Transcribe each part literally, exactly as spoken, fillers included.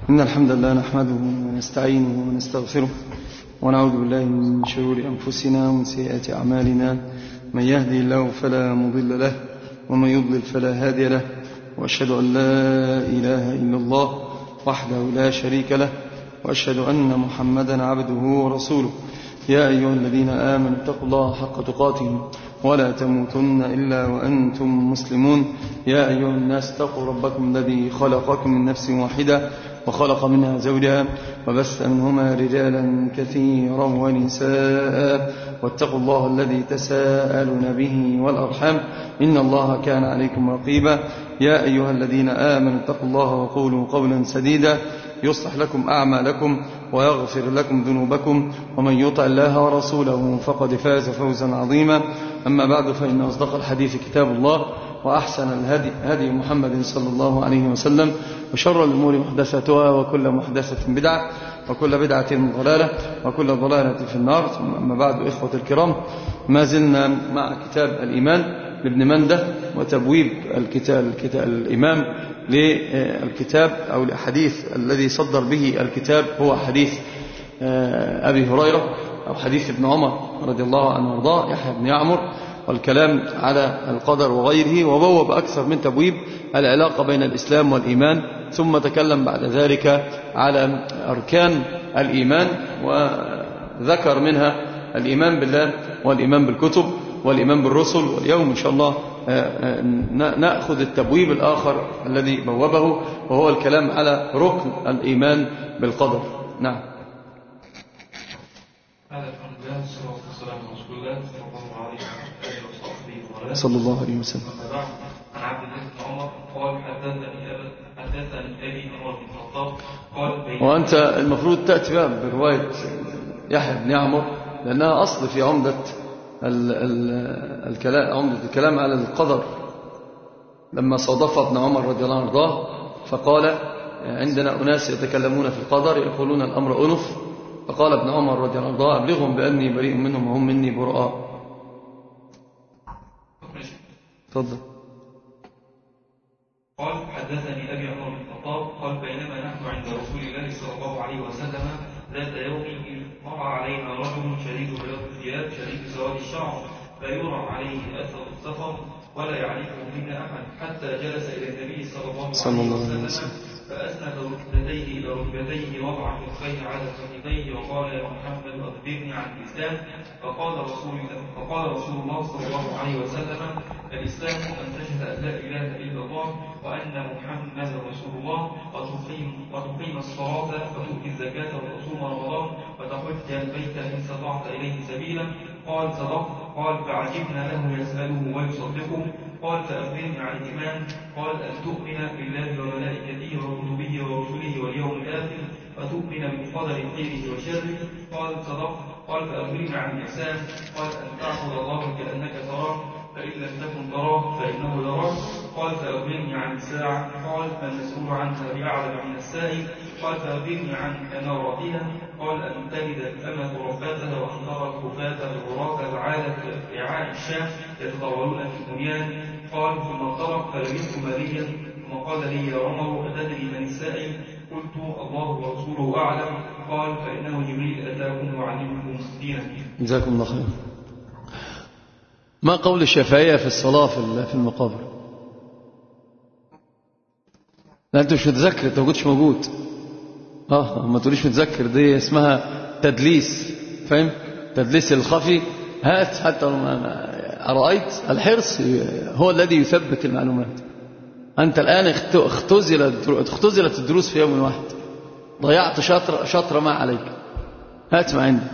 إن الحمد لله نحمده ونستعينه ونستغفره ونعوذ بالله من شرور أنفسنا ومن سيئات أعمالنا. من يهدي الله فلا مضل له ومن يضلل فلا هادي له، وأشهد أن لا إله إلا الله وحده لا شريك له، وأشهد أن محمدا عبده ورسوله. يا أيها الذين آمنوا اتقوا الله حق تقاته ولا تموتن إلا وأنتم مسلمون. يا أيها الناس اتقوا ربكم الذي خلقكم من نفس واحدة وخلق منها زوجها وبث منهما رجالا كثيرا ونساء، واتقوا الله الذي تساءلون به والأرحام إن الله كان عليكم رقيبا. يا أيها الذين آمنوا اتقوا الله وقولوا قولا سديدا يصلح لكم أعمالكم ويغفر لكم ذنوبكم، ومن يطع الله ورسوله فقد فاز فوزا عظيما. أما بعد، فإن أصدق الحديث كتاب الله، وأحسن الهدي هدي محمد صلى الله عليه وسلم، وشر الأمور محدثاتها، وكل محدثة بدعة، وكل بدعة ضلالة، وكل ضلالة في النار. ثم أما بعد، إخوة الكرام، ما زلنا مع كتاب الإيمان لابن منده وتبويب الكتاب, الكتاب الإمام للكتاب أو الحديث الذي صدر به الكتاب هو حديث أبي هريرة أو حديث ابن عمر رضي الله عنه وارضاه يحيى بن يعمر، والكلام على القدر وغيره، وبوب أكثر من تبويب العلاقة بين الإسلام والإيمان، ثم تكلم بعد ذلك على أركان الإيمان وذكر منها الإيمان بالله والإيمان بالكتب والإيمان بالرسل. واليوم إن شاء الله نأخذ التبويب الآخر الذي بوبه، وهو الكلام على ركن الإيمان بالقدر. نعم. صلى الله عليه وسلم. عن عبد الله بن عمر قال حدثني أبي عمر بن الخطاب قال وأنت المفروض تأتي بقى برواية يحيى بن يعمر، لأنها أصل في عمدة الكلام عمدة الكلام على القدر، لما صادف ابن عمر رضي الله عنه وارضاه فقال عندنا أناس يتكلمون في القدر يقولون الأمر أنف، فقال ابن عمر رضي الله عنه وارضاه أبلغهم بأني بريء منهم وهم مني براء. تفضل. قال حدثني أبي عمر بن الخطاب قال بينما نحن عند رسول الله صلى الله عليه وسلم ذات يوم إذ مر علينا رجل شديد بياض الثياب شديد سواد الشعر لا يرى عليه أثر السفر ولا يعرفه منا أحد، حتى جلس إلى النبي صلى الله عليه وسلم فأسند ركبتيه إلى ركبتيه وضع كفيه على فخذيه وقال يا محمد أخبرني عن الإسلام. فقال رسول فقال رسول الله صلى الله عليه وسلم الإسلام أن تشهد أن لا إله إلا الله وأن محمدا رسول الله وتقيم وتقيم الصلاة وتؤتي الزكاة وتصوم رمضان وتحج البيت إن استطعت إليه سبيلا. قال صدقت. قال فعجبنا له يسأله ويصدقه. قال فأخبرني عن الإيمان. قال أن تؤمن بالله وملائكته وكتبه ورسله واليوم الآخر وتؤمن بالقدر خيره وشره. قال صدقت. قال فأخبرني عن الإحسان. قال أن تعبد الله كأنك تراه فإن لم تكن تراه فإنه يراك. قال فأخبرني عن الساعة. قال فالمسؤول عنها بأعلم من السائل. قال فأخبرني عن أماراتها. قال أن تلد الأمة رباتها وأن ترى الكفاة العراة العالة في رعاء الشام يتطاولون في البنيان. قال ثم انطلق فلبثت ماليا ثم قال لي يا عمر أتدري من السائل؟ قلت الله ورسوله أعلم. قال فإنه جبريل أتاكم يعلمكم دينكم. جزاكم الله خير. ما قول الشافعية في الصلاة في المقابر؟ لا أنت مش متذكر، أنت ما كنتش موجود. اه ما تقوليش متذكر، دي اسمها تدليس، فاهم؟ تدليس الخفي. هات حتى رأيت الحرص هو الذي يثبت المعلومات. أنت الآن اختزلت اختزلت الدروس في يوم واحد، ضيعت شطر شطر ما عليك. هات ما عندك،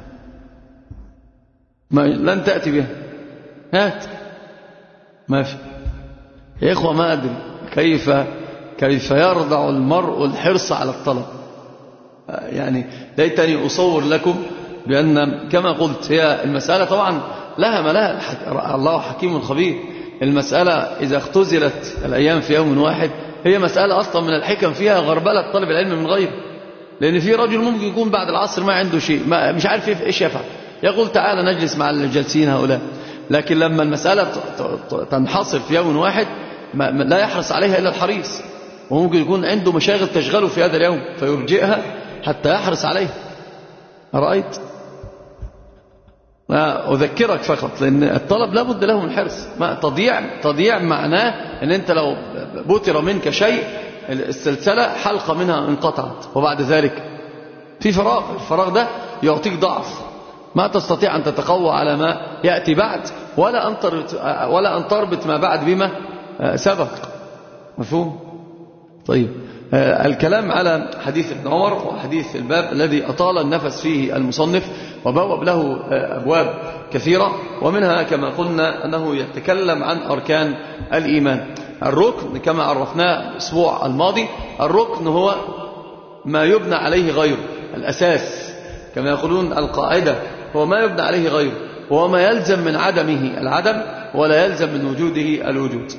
ما لن تأتي بها. هات ما في. يا إخوة ما أدري كيف كيف يرضع المرء الحرص على الطلب. يعني ليتني أصور لكم بأن كما قلت هي المسألة طبعا لها ما لها، الله حكيم خبير. المسألة إذا اختزلت الأيام في يوم واحد هي مسألة أصلا من الحكم فيها غربلة طالب العلم من غيره، لأن في رجل ممكن يكون بعد العصر ما عنده شيء، ما مش عارف إيش يفعل، يقول تعالى نجلس مع الجالسين هؤلاء. لكن لما المسألة تنحصر في يوم واحد لا يحرص عليها إلا الحريص، وممكن يكون عنده مشاغل تشغله في هذا اليوم فيرجئها حتى يحرص عليها. رأيت؟ أذكرك فقط لأن الطلب لا بد له من حرص. ما تضيع تضيع معناه أن أنت لو بتر منك شيء السلسلة حلقة منها انقطعت وبعد ذلك في فراغ. الفراغ ده يعطيك ضعف، ما تستطيع أن تتقوى على ما يأتي بعد ولا أن ولا أن تربط ما بعد بما سبق. مفهوم؟ طيب، الكلام على حديث ابن عمر وحديث الباب الذي أطال النفس فيه المصنف وبوب له أبواب كثيرة، ومنها كما قلنا أنه يتكلم عن أركان الإيمان. الركن كما عرفناه الأسبوع الماضي، الركن هو ما يبنى عليه غيره، الأساس كما يقولون القاعدة هو ما يبنى عليه غيره، وهو ما يلزم من عدمه العدم ولا يلزم من وجوده الوجود.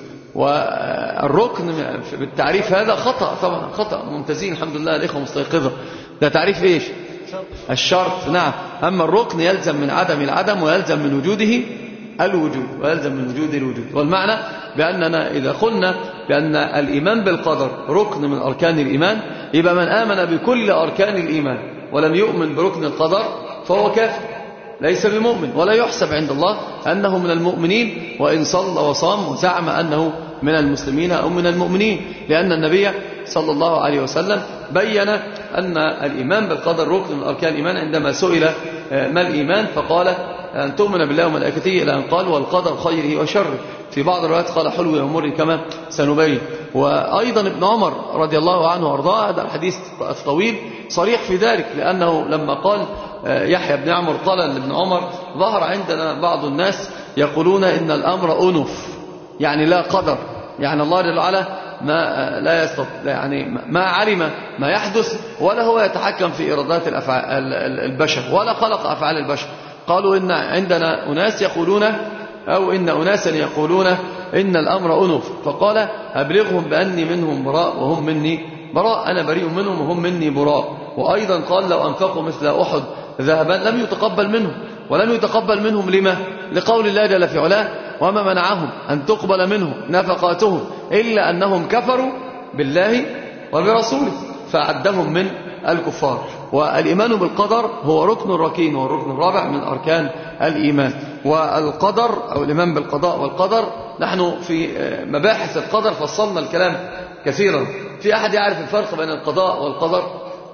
والركن بالتعريف هذا خطأ، طبعا خطأ. ممتازين الحمد لله الإخوة مستيقظة. ده تعريف إيش؟ الشرط. نعم. أما الركن يلزم من عدم العدم ويلزم من وجوده الوجود ويلزم من وجوده الوجود. والمعنى بأننا إذا قلنا بأن الإيمان بالقدر ركن من أركان الإيمان، يبقى من آمن بكل أركان الإيمان ولم يؤمن بركن القدر فهو كافر، ليس بمؤمن، ولا يحسب عند الله أنه من المؤمنين وإن صلى وصام وزعم أنه من المسلمين أو من المؤمنين، لأن النبي صلى الله عليه وسلم بين أن الإيمان بالقدر ركن من أركان الإيمان عندما سئل ما الإيمان فقال أن تؤمن بالله وملائكته، إلى أن قال والقدر خيره وشره. في بعض الروايات قال حلو ومر كما سنبين. وأيضا ابن عمر رضي الله عنه وارضاه، هذا الحديث الطويل صريح في ذلك، لأنه لما قال يحيى بن عمر قال لابن عمر ظهر عندنا بعض الناس يقولون إن الأمر أنف، يعني لا قدر، يعني الله جل وعلا ما لا يستطيع، يعني ما علم ما يحدث ولا هو يتحكم في إرادات البشر ولا خلق أفعال البشر. قالوا إن عندنا أناس يقولون أو إن أناسا يقولون إن الأمر أنف، فقال أبلغهم بأني منهم براء وهم مني براء، أنا بريء منهم وهم مني براء. وأيضا قال لو أنفقوا مثل أحد ذهبا لم يتقبل منهم، ولم يتقبل منهم لما؟ لقول الله جل في علاه وما منعهم أن تقبل منهم نفقاتهم إلا أنهم كفروا بالله وبرسوله فعدهم من الكفار. والإيمان بالقدر هو ركن ركين، هو الركن الرابع من أركان الإيمان. والقدر أو الإيمان بالقضاء والقدر، نحن في مباحث القدر فصلنا الكلام كثيرا. في أحد يعرف الفرق بين القضاء والقدر؟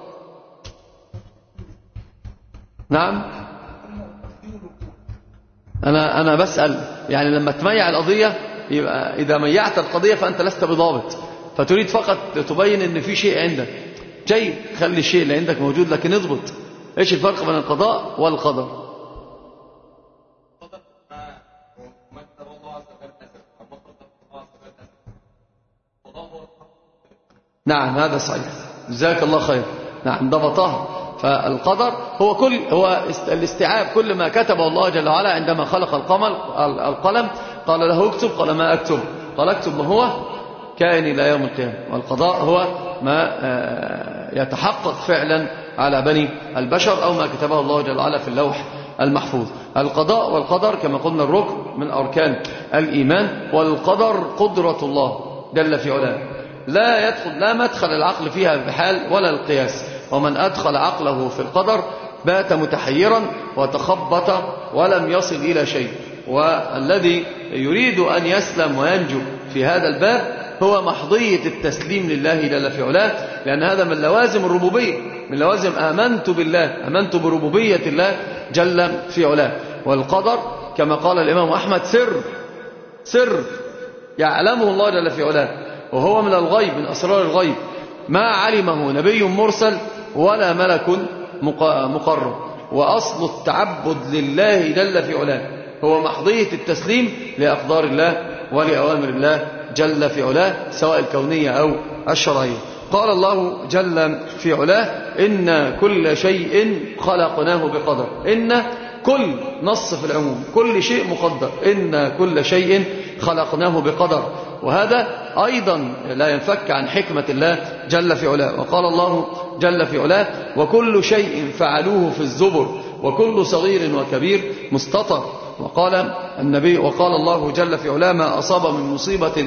نعم. أنا أنا بسأل، يعني لما تميع القضية يبقى إذا ميعت القضية فأنت لست بضابط، فتريد فقط تبين إن في شيء عندك جيد، خلي الشيء اللي عندك موجود لكن اضبط. إيش الفرق بين القضاء والقدر؟ نعم هذا صحيح، جزاك الله خير. نعم ضبطها. فالقدر هو كل هو الاستيعاب، كل ما كتبه الله جل وعلا عندما خلق القلم القلم قال له اكتب، قال ما اكتب، قال اكتب ما هو كائن الى يوم القيامه. والقضاء هو ما يتحقق فعلا على بني البشر او ما كتبه الله جل وعلا في اللوح المحفوظ. القضاء والقدر كما قلنا الركن من اركان الايمان. والقدر قدرة الله جل في علاه، لا يدخل لا مدخل العقل فيها بحال ولا القياس. ومن أدخل عقله في القدر بات متحيرا وتخبط ولم يصل إلى شيء. والذي يريد أن يسلم وينجو في هذا الباب هو محضية التسليم لله جل في علاه، لأن هذا من لوازم الربوبية، من لوازم آمنت بالله، آمنت بربوبية الله جل في علاه. والقدر كما قال الإمام أحمد سر سر يعلمه الله جل في علاه، وهو من الغيب، من أسرار الغيب، ما علمه نبي مرسل ولا ملك مقرب. وأصل التعبد لله جل في علاه هو محضية التسليم لأقدار الله ولأوامر الله جل في علاه سواء الكونية أو الشرعية. قال الله جل في علاه إن كل شيء خلقناه بقدر. إن كل نص في العموم، كل شيء مقدر، إن كل شيء خلقناه بقدر. وهذا أيضا لا ينفك عن حكمة الله جل في علاه. وقال الله جل في علاه وكل شيء فعلوه في الزبر وكل صغير وكبير مستطر. وقال النبي وقال الله جل في علاه ما أصاب من مصيبة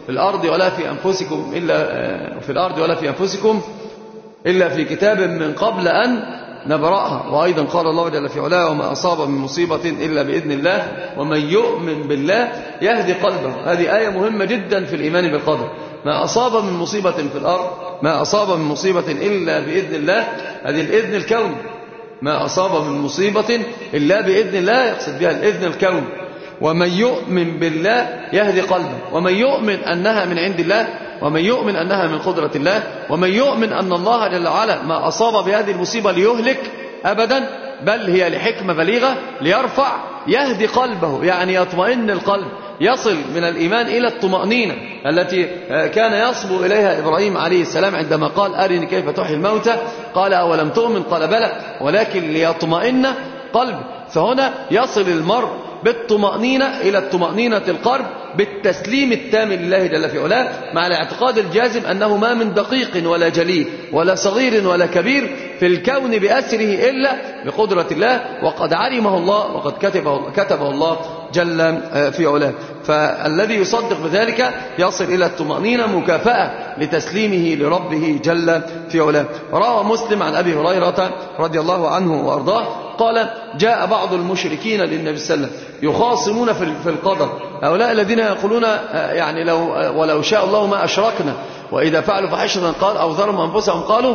في الأرض ولا في أنفسكم إلا في الأرض ولا في أنفسكم إلا في كتاب من قبل أن نبرأها. وأيضا قال الله جل في علاه وما أصاب من مصيبة إلا بإذن الله ومن يؤمن بالله يهدي قلبه. هذه آية مهمة جدا في الإيمان بالقدر. ما أصاب من مصيبة في الأرض ما أصاب من مصيبة إلا بإذن الله، هذه الإذن الكوني. ما أصاب من مصيبة إلا بإذن الله يقصد بها الإذن الكوني. ومن يؤمن بالله يهدي قلبه، ومن يؤمن أنها من عند الله، ومن يؤمن أنها من قدرة الله، ومن يؤمن أن الله جل وعلا ما أصاب بهذه المصيبة ليهلك أبدا، بل هي لحكمة بليغة ليرفع، يهدي قلبه يعني يطمئن القلب، يصل من الإيمان إلى الطمأنينة التي كان يصبو إليها إبراهيم عليه السلام عندما قال أرني كيف تحيي الموتى، قال أولم تؤمن، قال بلى ولكن ليطمئن قلبه. فهنا يصل المرء بالطمأنينة إلى الطمأنينة القلب بالتسليم التام لله جل في علاه، مع الاعتقاد الجازم أنه ما من دقيق ولا جليل ولا صغير ولا كبير في الكون بأسره إلا بقدرة الله، وقد علمه الله وقد كتبه, كتبه الله جل في علاه. فالذي يصدق بذلك يصل إلى الطمأنينة مكافأة لتسليمه لربه جل في علاه. روى مسلم عن أبي هريرة رضي الله عنه وأرضاه قال جاء بعض المشركين للنبي صلى الله عليه وسلم يخاصمون في القدر، هؤلاء الذين يقولون يعني لو ولو شاء الله ما أشركنا، وإذا فعلوا فحشة قال أو ظلموا أنفسهم قالوا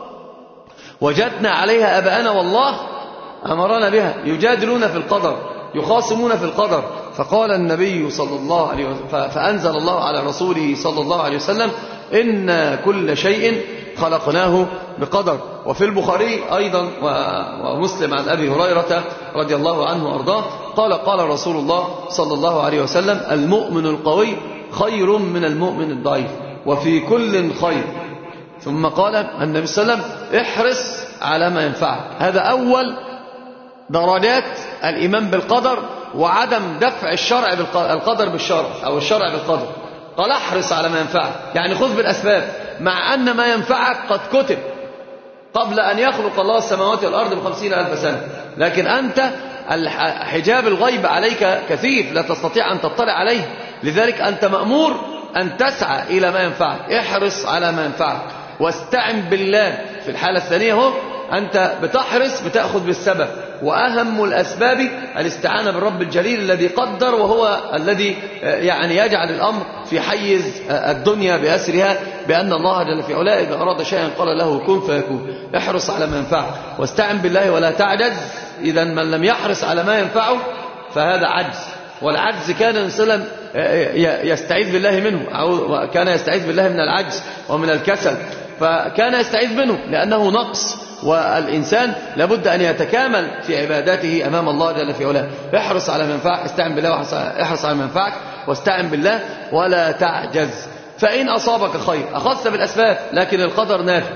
وجدنا عليها أباءنا والله أمرنا بها، يجادلون في القدر يخاصمون في القدر. فقال النبي صلى الله عليه وسلم فأنزل الله على رسوله صلى الله عليه وسلم إن كل شيء خلقناه بقدر. وفي البخاري أيضا ومسلم عن أبي هريرة رضي الله عنه وأرضاه قال قال رسول الله صلى الله عليه وسلم المؤمن القوي خير من المؤمن الضعيف وفي كل خير. ثم قال النبي صلى الله عليه وسلم احرص على ما ينفعك. هذا أول درجات الإيمان بالقدر وعدم دفع الشرع بالقدر بالشرع أو الشرع بالقدر. قال احرص على ما ينفعك يعني خذ بالأسباب، مع أن ما ينفعك قد كتب قبل أن يخلق الله السماوات والأرض بخمسين ألف سنة، لكن أنت حجاب الغيب عليك كثيف لا تستطيع أن تطلع عليه، لذلك أنت مأمور أن تسعى إلى ما ينفعك. احرص على ما ينفعك واستعن بالله. في الحالة الثانية هو أنت بتحرص بتأخذ بالسبب، وأهم الأسباب الاستعانة بالرب الجليل الذي قدر وهو الذي يعني يجعل الأمر في حيز الدنيا بأسرها، بأن الله جل في علاه إذا أراد شيئا قال له كن فيكون. احرص على ما ينفعك واستعن بالله ولا تعجز. إذا من لم يحرص على ما ينفعه فهذا عجز، والعجز كان الإنسان يستعيذ بالله منه، أو كان يستعيذ بالله من العجز ومن الكسل، فكان يستعيذ منه لأنه نقص، والإنسان لابد أن يتكامل في عباداته أمام الله جل في علاه. احرص على ما ينفعك، استعن بالله احرص على ما ينفعك واستعن بالله ولا تعجز. فإن أصابك خير أخذت بالأسباب، لكن القدر نافع،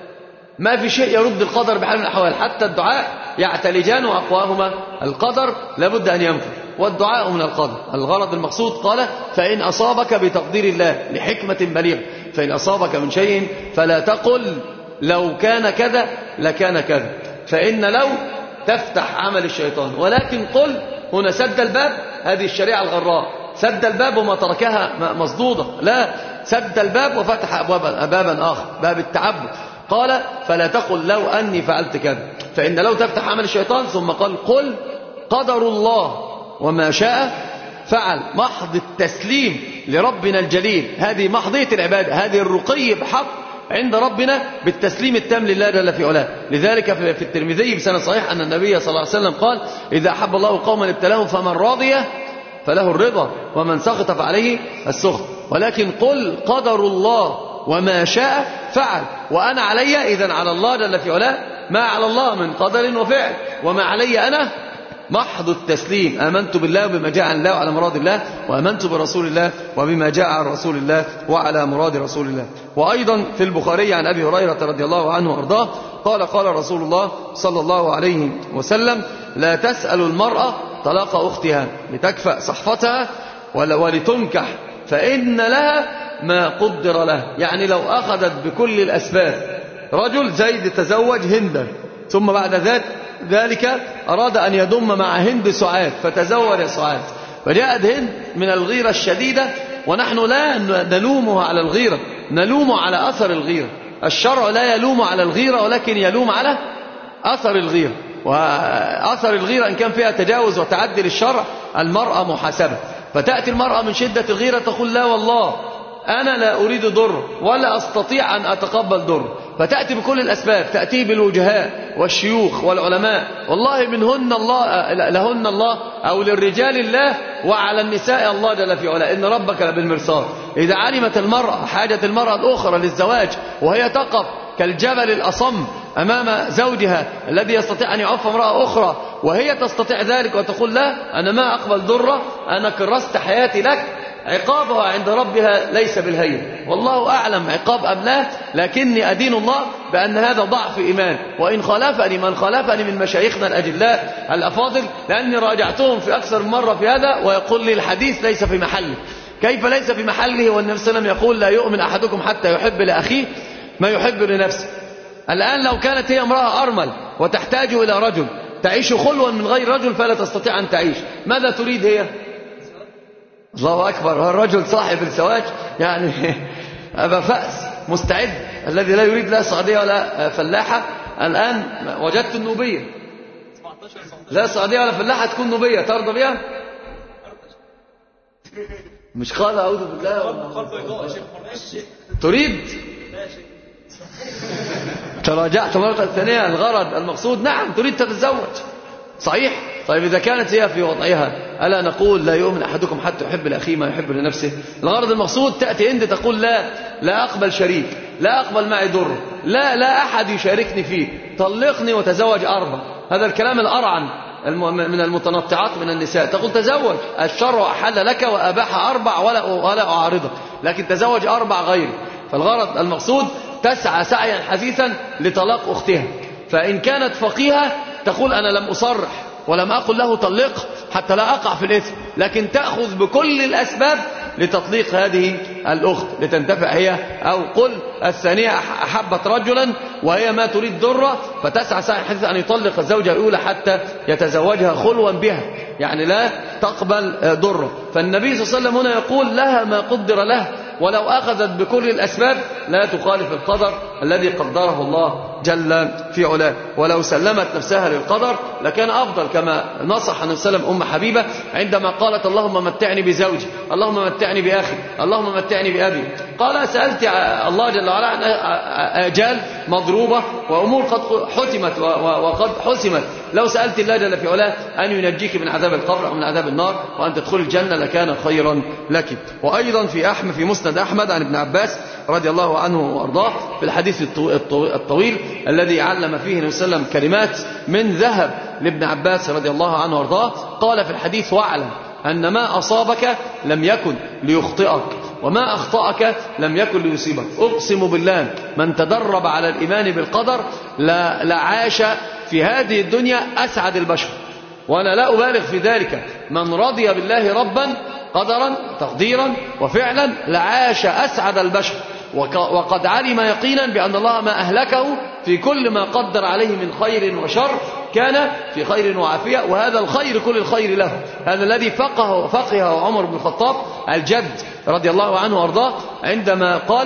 ما في شيء يرد القدر بحال من الأحوال، حتى الدعاء يعتلجان وأقواهما القدر لابد أن ينفع، والدعاء من القدر. الغرض المقصود قال فإن أصابك بتقدير الله لحكمة بليغة، فإن أصابك من شيء فلا تقل لو كان كذا لكان كذا، فإن لو تفتح عمل الشيطان، ولكن قل هنا سد الباب. هذه الشريعة الغراء سد الباب وما تركها مصدودة، لا، سد الباب وفتح أبوابا بابا آخر، باب التعبد. قال فلا تقل لو أني فعلت كذا، فإن لو تفتح عمل الشيطان. ثم قال قل قدر الله وما شاء فعل. محض التسليم لربنا الجليل، هذه محضية العبادة، هذه الرقي بحق عند ربنا بالتسليم التام لله جل في علاه. لذلك في الترمذي بسند صحيح أن النبي صلى الله عليه وسلم قال إذا أحب الله قوما ابتلاهم فمن راضي فله الرضا ومن سخط فعليه السخط. ولكن قل قدر الله وما شاء فعل، وأنا علي إذن على الله جل في علاه ما على الله من قدر وفعل، وما علي أنا محض التسليم. آمنت بالله وبما جاء عن الله وعلى مراد الله، وآمنت برسول الله وبما جاء عن رسول الله وعلى مراد رسول الله. وأيضا في البخاري عن أبي هريرة رضي الله عنه وأرضاه قال قال رسول الله صلى الله عليه وسلم لا تسأل المرأة طلاق أختها لتكفأ صحفتها ولتنكح فإن لها ما قدر له. يعني لو أخذت بكل الأسباب، رجل زيد تزوج هندا، ثم بعد ذلك ذلك أراد أن يضم مع هند سعاد فتزوج سعاد، فجاءت هند من الغيرة الشديدة ونحن لا نلومه على الغيرة، نلوم على أثر الغيرة. الشرع لا يلوم على الغيرة ولكن يلوم على أثر الغيرة، وأثر الغيرة إن كان فيها تجاوز وتعدي للشرع المرأة محاسبة. فتأتي المرأة من شدة الغيرة تقول لا والله أنا لا أريد ضر ولا أستطيع أن أتقبل ضر، فتأتي بكل الأسباب، تأتي بالوجهاء والشيوخ والعلماء، والله منهن الله لهن الله أو للرجال الله وعلى النساء الله جل في علاه إن ربك لبالمرصاد. إذا علمت المرأة حاجة المرأة الأخرى للزواج وهي تقف كالجبل الأصم أمام زوجها الذي يستطيع أن يعف امرأة أخرى وهي تستطيع ذلك وتقول لا أنا ما أقبل ضرة، أنا كرست حياتي لك، عقابها عند ربها ليس بالهين. والله أعلم عقاب أم لا، لكني أدين الله بأن هذا ضعف إيمان. وإن خالفني من خالفني من مشايخنا الأجلاء الأفاضل، لأني راجعتهم في أكثر من مرة في هذا ويقول لي الحديث ليس في محله. كيف ليس في محله والنبي صلى الله عليه وسلم يقول لا يؤمن أحدكم حتى يحب لأخيه ما يحب لنفسه؟ الآن لو كانت هي امرأة أرمل وتحتاج إلى رجل تعيش خلوا من غير رجل فلا تستطيع أن تعيش، ماذا تريد هي؟ الله أكبر، الرجل صاحب الزواج يعني أبا فأس مستعد الذي لا يريد لا سعودية ولا فلاحة. الآن وجدت النوبية، لا سعودية ولا فلاحة تكون نوبية، ترضى بها؟ مش قال أعوذ بالله تريد؟ تراجعت مرة ثانية، الغرض المقصود نعم تريد تتزوج صحيح. طيب إذا كانت هي في وضعها ألا نقول لا يؤمن أحدكم حتى يحب لأخيه ما يحب لنفسه؟ الغرض المقصود تأتي أنت تقول لا لا أقبل شريك، لا أقبل معي ضر، لا لا أحد يشاركني فيه، طلقني وتزوج أربع. هذا الكلام الأرعن من المتنطعات من النساء، تقول تزوج، الشرع أحل لك وأباح أربع ولا ولا أعارضك، لكن تزوج أربع غيره. فالغرض المقصود تسعى سعيا حثيثا لطلاق أختها. فإن كانت فقيهة تقول أنا لم أصرح ولم أقل له طلق حتى لا أقع في الإثم، لكن تأخذ بكل الأسباب لتطليق هذه الأخت لتنتفع هي. أو قل الثانية أحبت رجلا وهي ما تريد ضرة فتسعى سعي حثيث أن يطلق الزوجة الأولى حتى يتزوجها خلوا بها، يعني لا تقبل ضرة. فالنبي صلى الله عليه وسلم هنا يقول لها ما قدر له، ولو أخذت بكل الأسباب لا تخالف القدر الذي قدره الله جل في علاه. ولو سلمت نفسها للقدر لكان أفضل، كما نصح النبي صلى الله عليه وسلم أم حبيبة عندما قالت اللهم متعني بزوجي، اللهم متعني بأخي، اللهم متعني بأبي. قال سألت الله جل وعلا عن آجال مضروبة وأمور قد حتمت وقد حسمت، لو سألت الله جل في علاه أن ينجيك من عذاب القبر أو من عذاب النار وأن تدخل الجنة لكان خيرا لك. وأيضا في أحمد في مسند أحمد عن ابن عباس رضي الله عنه وأرضاه في الحديث الطويل الذي علم فيه النبي صلى الله عليه وسلم كلمات من ذهب لابن عباس رضي الله عنه وأرضاه، قال في الحديث واعلم أن ما أصابك لم يكن ليخطئك وما أخطأك لم يكن ليصيبك. أقسم بالله من تدرب على الإيمان بالقدر لعاش في هذه الدنيا أسعد البشر، وأنا لا أبالغ في ذلك. من رضي بالله ربا قدرا تقديرا وفعلا لعاش أسعد البشر، وقد علم يقينا بأن الله ما أهلكه في كل ما قدر عليه من خير وشر كان في خير وعافية، وهذا الخير كل الخير له. هذا الذي فقه فقه عمر بن الخطاب الجد رضي الله عنه وارضاه عندما قال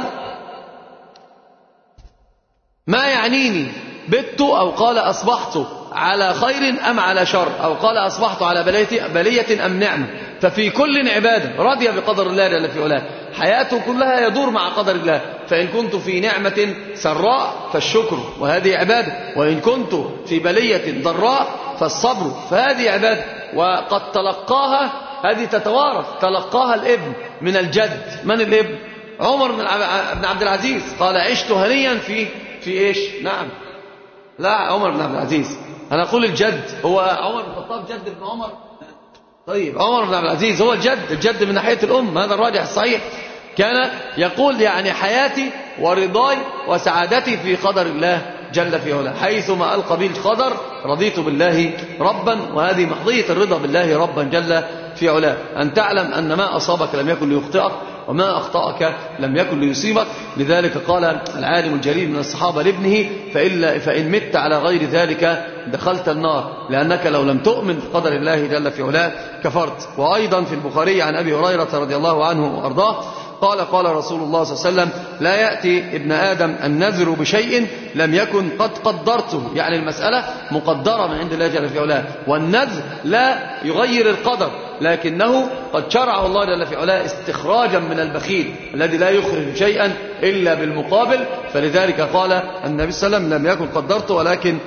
ما يعنيني بت أو قال أصبحت على خير أم على شر، أو قال أصبحت على بلية, بلية أم نعمة، ففي كل عبادة رضي بقدر الله جل في علاه، حياته كلها يدور مع قدر الله. فإن كنت في نعمة سراء فالشكر وهذه عبادة، وإن كنت في بلية ضراء فالصبر فهذه عبادة. وقد تلقاها هذه تتوارث، تلقاها الابن من الجد. من الابن؟ عمر بن عبد العزيز قال عشت هنيا في في إيش؟ نعم لا عمر بن عبد العزيز، أنا أقول الجد. هو عمر بن الخطاب جد ابن عمر؟ طيب عمر بن عبد العزيز هو الجد، الجد من ناحية الأم، هذا الراجح الصحيح. كان يقول يعني حياتي ورضاي وسعادتي في قدر الله جل في علاه، حيثما ألقى به القدر رضيت بالله ربا، وهذه محضية الرضا بالله ربا جل في علاه. أن تعلم أن ما أصابك لم يكن ليخطئك، وما أخطأك لم يكن ليصيبك. لذلك قال العالم الجليل من الصحابة لابنه فإن, فإن مت على غير ذلك دخلت النار، لأنك لو لم تؤمن بقدر الله جل في علاه كفرت. وأيضا في البخاري عن أبي هريرة رضي الله عنه وأرضاه قال قال رسول الله صلى الله عليه وسلم لا يأتي ابن آدم النذر بشيء لم يكن قد قدرته، يعني المسألة مقدرة من عند الله جل في علاه، والنذر لا يغير القدر لكنه قد شرع الله جل في علاه استخراجا من البخيل الذي لا يخرج شيئا إلا بالمقابل. فلذلك قال النبي صلى الله عليه وسلم لم يكن قدرته ولكن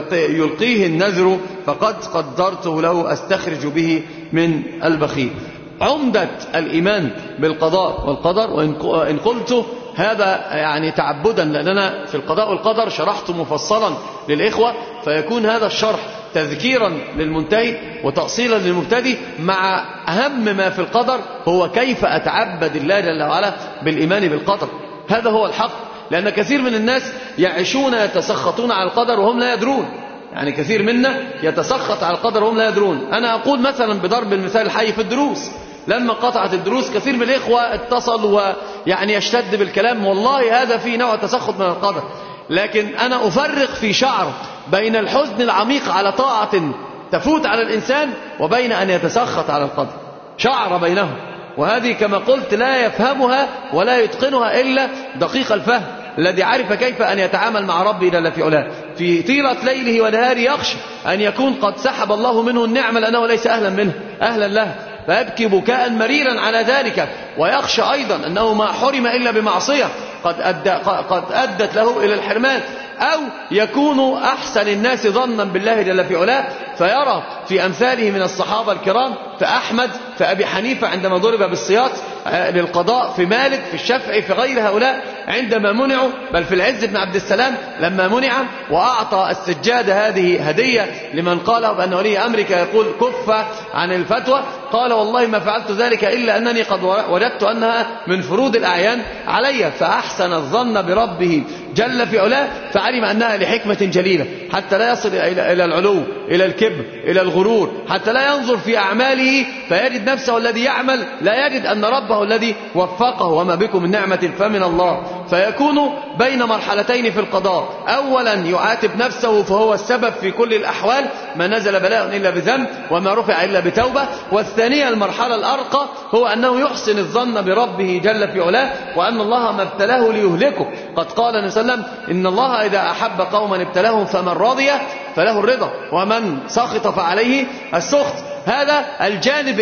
يلقيه النذر فقد قدرته له أستخرج به من البخيل. عمدة الإيمان بالقضاء والقدر، وإن قلت هذا يعني تعبدا لأننا في القضاء والقدر شرحت مفصلا للإخوة، فيكون هذا الشرح تذكيرا للمنتهي وتأصيلا للمبتدئ، مع أهم ما في القدر هو كيف أتعبد الله جل وعلا بالإيمان بالقدر. هذا هو الحق، لأن كثير من الناس يعيشون يتسخطون على القدر وهم لا يدرون، يعني كثير منا يتسخط على القدر وهم لا يدرون. أنا أقول مثلا بضرب المثال الحي في الدروس، لما قطعت الدروس كثير من الإخوة اتصل ويعني يشتد بالكلام، والله هذا فيه نوع تسخط من القدر، لكن أنا أفرق في شعر بين الحزن العميق على طاعة تفوت على الإنسان وبين أن يتسخط على القدر، شعر بينهم، وهذه كما قلت لا يفهمها ولا يتقنها إلا دقيق الفهم الذي عرف كيف أن يتعامل مع ربه جل في علاه. في طيلة ليله ونهاره يخشى أن يكون قد سحب الله منه النعمة لأنه ليس أهلا منه أهلا له، فيبكي بكاء مريرا على ذلك، ويخشى أيضا أنه ما حرم إلا بمعصية قد, أدى قد أدت له إلى الحرمان، أو يكون أحسن الناس ظنا بالله جل في علاه فيرى في أمثاله من الصحابة الكرام، فأحمد فأبي حنيفة عندما ضرب بالسياط للقضاء، في مالك في الشافعي في غير هؤلاء عندما منعوا، بل في العز بن عبد السلام لما منع وأعطى السجادة هذه هدية لمن قال بأن ولي أمرك يقول كف عن الفتوى، قال والله ما فعلت ذلك إلا أنني قد وجدت أنها من فروض الأعيان علي، فأحسن الظن بربه جل في علاه فعلم أنها لحكمة جليلة حتى لا يصل إلى العلو إلى الكبر إلى الغرور، حتى لا ينظر في أعماله فيجد نفسه الذي يعمل لا يجد أن ربه الذي وفقه، وما بكم من نعمة فمن الله، فيكون بين مرحلتين في القضاء، أولا يعاتب نفسه فهو السبب في كل الأحوال، ما نزل بلاء إلا بذنب وما رفع إلا بتوبة، والثانية المرحلة الأرقى هو أنه يحسن الظن بربه جل في علاه وأن الله ما ابتلاه ليهلكه. قد قال النبي صلى الله عليه وسلم إن الله إذا أحب قوما ابتلاهم فمن رضي فله الرضا ومن سخط فعليه السخط. هذا الجانب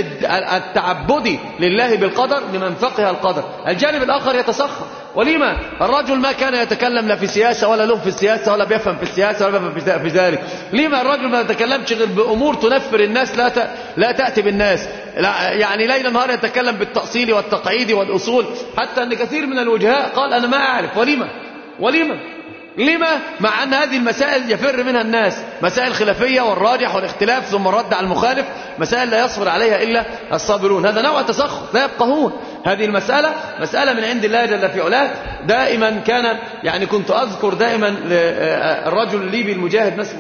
التعبدي لله بالقدر لمن فقه القدر. الجانب الآخر يتسخط، ولما الرجل ما كان يتكلم لا في سياسة ولا له في السياسة ولا بيفهم في السياسة ولا بيفهم في ذلك، لما الرجل ما يتكلمش غير بأمور تنفر الناس لا لا تأتي بالناس، لا يعني ليل نهار يتكلم بالتأصيل والتقعيد والأصول، حتى أن كثير من الوجهاء قال أنا ما أعرف. ولما ولما لما مع أن هذه المسائل يفر منها الناس، مسائل خلافية والراجح والاختلاف ثم الرد على المخالف، مسائل لا يصبر عليها إلا الصابرون. هذا نوع تسخط لا يفقهون هذه المسألة، مسألة من عند الله جل في علاه. دائما كان يعني كنت أذكر دائما الرجل الليبي المجاهد اسمه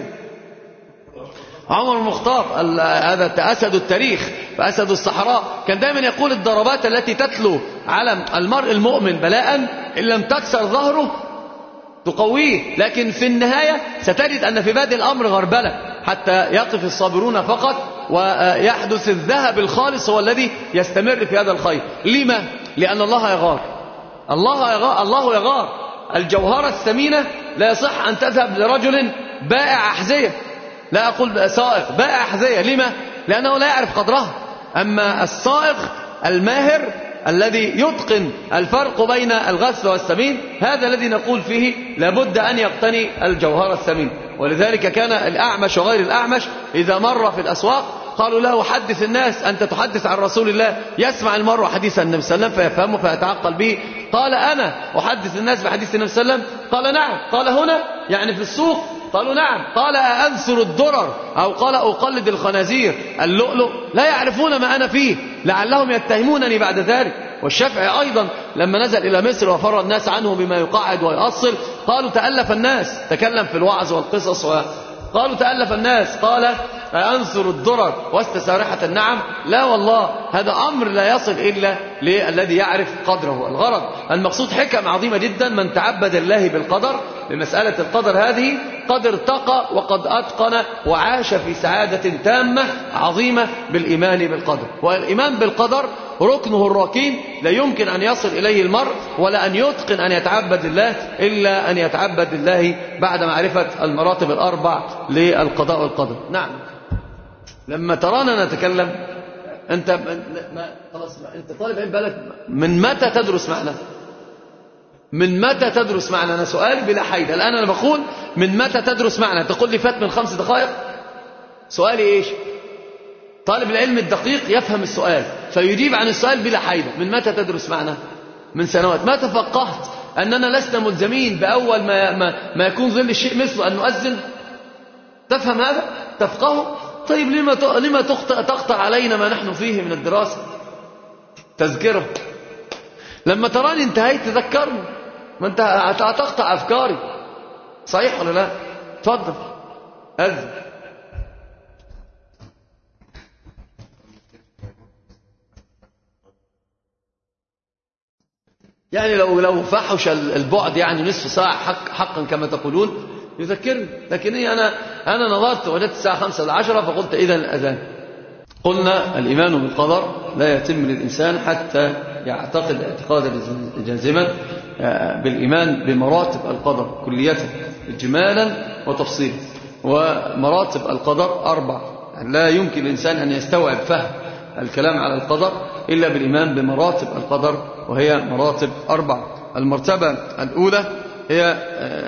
عمر المختار، هذا أسد التاريخ فأسد الصحراء، كان دائما يقول الضربات التي تتلو على المرء المؤمن بلاء إن لم تكسر ظهره تقويه، لكن في النهاية ستجد أن في بادئ الأمر غربلة حتى يقف الصابرون فقط ويحدث الذهب الخالص هو الذي يستمر في هذا الخير. لما؟ لأن الله يغار، الله يغار, الله يغار. الجوهرة الثمينة لا يصح أن تذهب لرجل بائع أحذية، لا أقول سائق، بائع أحذية. لما؟ لأنه لا يعرف قدرها. أما السائق الماهر الذي يتقن الفرق بين الغث والثمين، هذا الذي نقول فيه لابد أن يقتني الجوهرة الثمين. ولذلك كان الأعمش وغير الأعمش إذا مر في الأسواق قالوا له حدث الناس، أنت تحدث عن رسول الله. يسمع المرء حديث النبي صلى الله عليه وسلم فيفهمه فيتعقل به، قال أنا أحدث الناس بحديث النبي صلى الله عليه وسلم، قال نعم، قال هنا يعني في السوق، قالوا نعم، قال أنثر الدرر أو قال أقلد الخنازير اللؤلؤ، لا يعرفون ما أنا فيه لعلهم يتهمونني بعد ذلك. والشافعي أيضا لما نزل إلى مصر وفر الناس عنه بما يقعد ويؤصل قالوا تألف الناس، تكلم في الوعظ والقصص وقالوا تألف الناس، قال أنثر الدرر واستسارحة النعم؟ لا والله، هذا أمر لا يصل إلا للذي يعرف قدره. الغرض المقصود حكم عظيمة جدا. من تعبد الله بالقدر، بمسألة القدر هذه، قد ارتقى وقد أتقن وعاش في سعادة تامة عظيمة بالإيمان بالقدر. والإيمان بالقدر ركنه الركين، لا يمكن أن يصل إليه المرء ولا أن يتقن أن يتعبد الله إلا أن يتعبد الله بعد معرفة المراتب الأربع للقضاء والقدر. نعم. لما ترانا نتكلم، أنت ما خلاص أنت طالب علم بالك، من متى تدرس معنا؟ من متى تدرس معنا؟ أنا سؤالي بلا حيدة الآن، أنا بقول من متى تدرس معنا؟ تقول لي فات من خمس دقائق. سؤالي إيش؟ طالب العلم الدقيق يفهم السؤال فيجيب عن السؤال بلا حيدة. من متى تدرس معنا؟ من سنوات. ما تفقهت أننا لسنا ملزمين بأول ما, ما, ما يكون ظل الشيء مثله أن نؤذن؟ تفهم هذا؟ تفقهه؟ طيب لما لما تقطع علينا ما نحن فيه من الدراسة؟ تذكره. لما تراني انتهيت تذكرني، ما انت هتقطع أفكاري. صحيح ولا لا؟ تفضل أذن. يعني لو لو فحش البعد يعني نصف ساعة حق حقا كما تقولون يذكرني، لكن أنا أنا نظرت وجدت الساعة خمسة العشرة فقلت إذن الأذان. قلنا الإيمان بالقدر لا يتم للإنسان حتى يعتقد اعتقادا جازما بالإيمان بمراتب القدر كلية إجمالا وتفصيلا. ومراتب القدر أربع، يعني لا يمكن الإنسان أن يستوعب فهم الكلام على القدر إلا بالإيمان بمراتب القدر، وهي مراتب أربع. المرتبة الأولى هي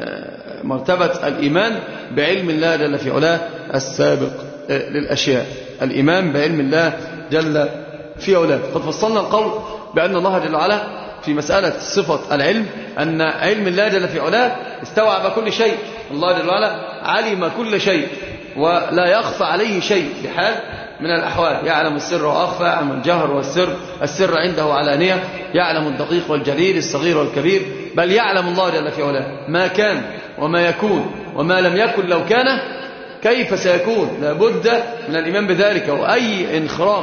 مرتبة الإيمان بعلم الله جل في علاه السابق للأشياء. الإيمان بعلم الله جل في علاه. قد فصلنا القول بأن الله جل وعلا في مسألة صفة العلم أن علم الله جل في علاه استوعب كل شيء. الله جل وعلا علم كل شيء ولا يخفى عليه شيء بحال من الأحوال. يعلم السر وأخفى، يعلم الجهر والسر، السر عنده علانية، يعلم الدقيق والجليل، الصغير والكبير، بل يعلم الله جل في علاه ما كان وما يكون وما لم يكن لو كان كيف سيكون. لابد من الإيمان بذلك. وأي انخرام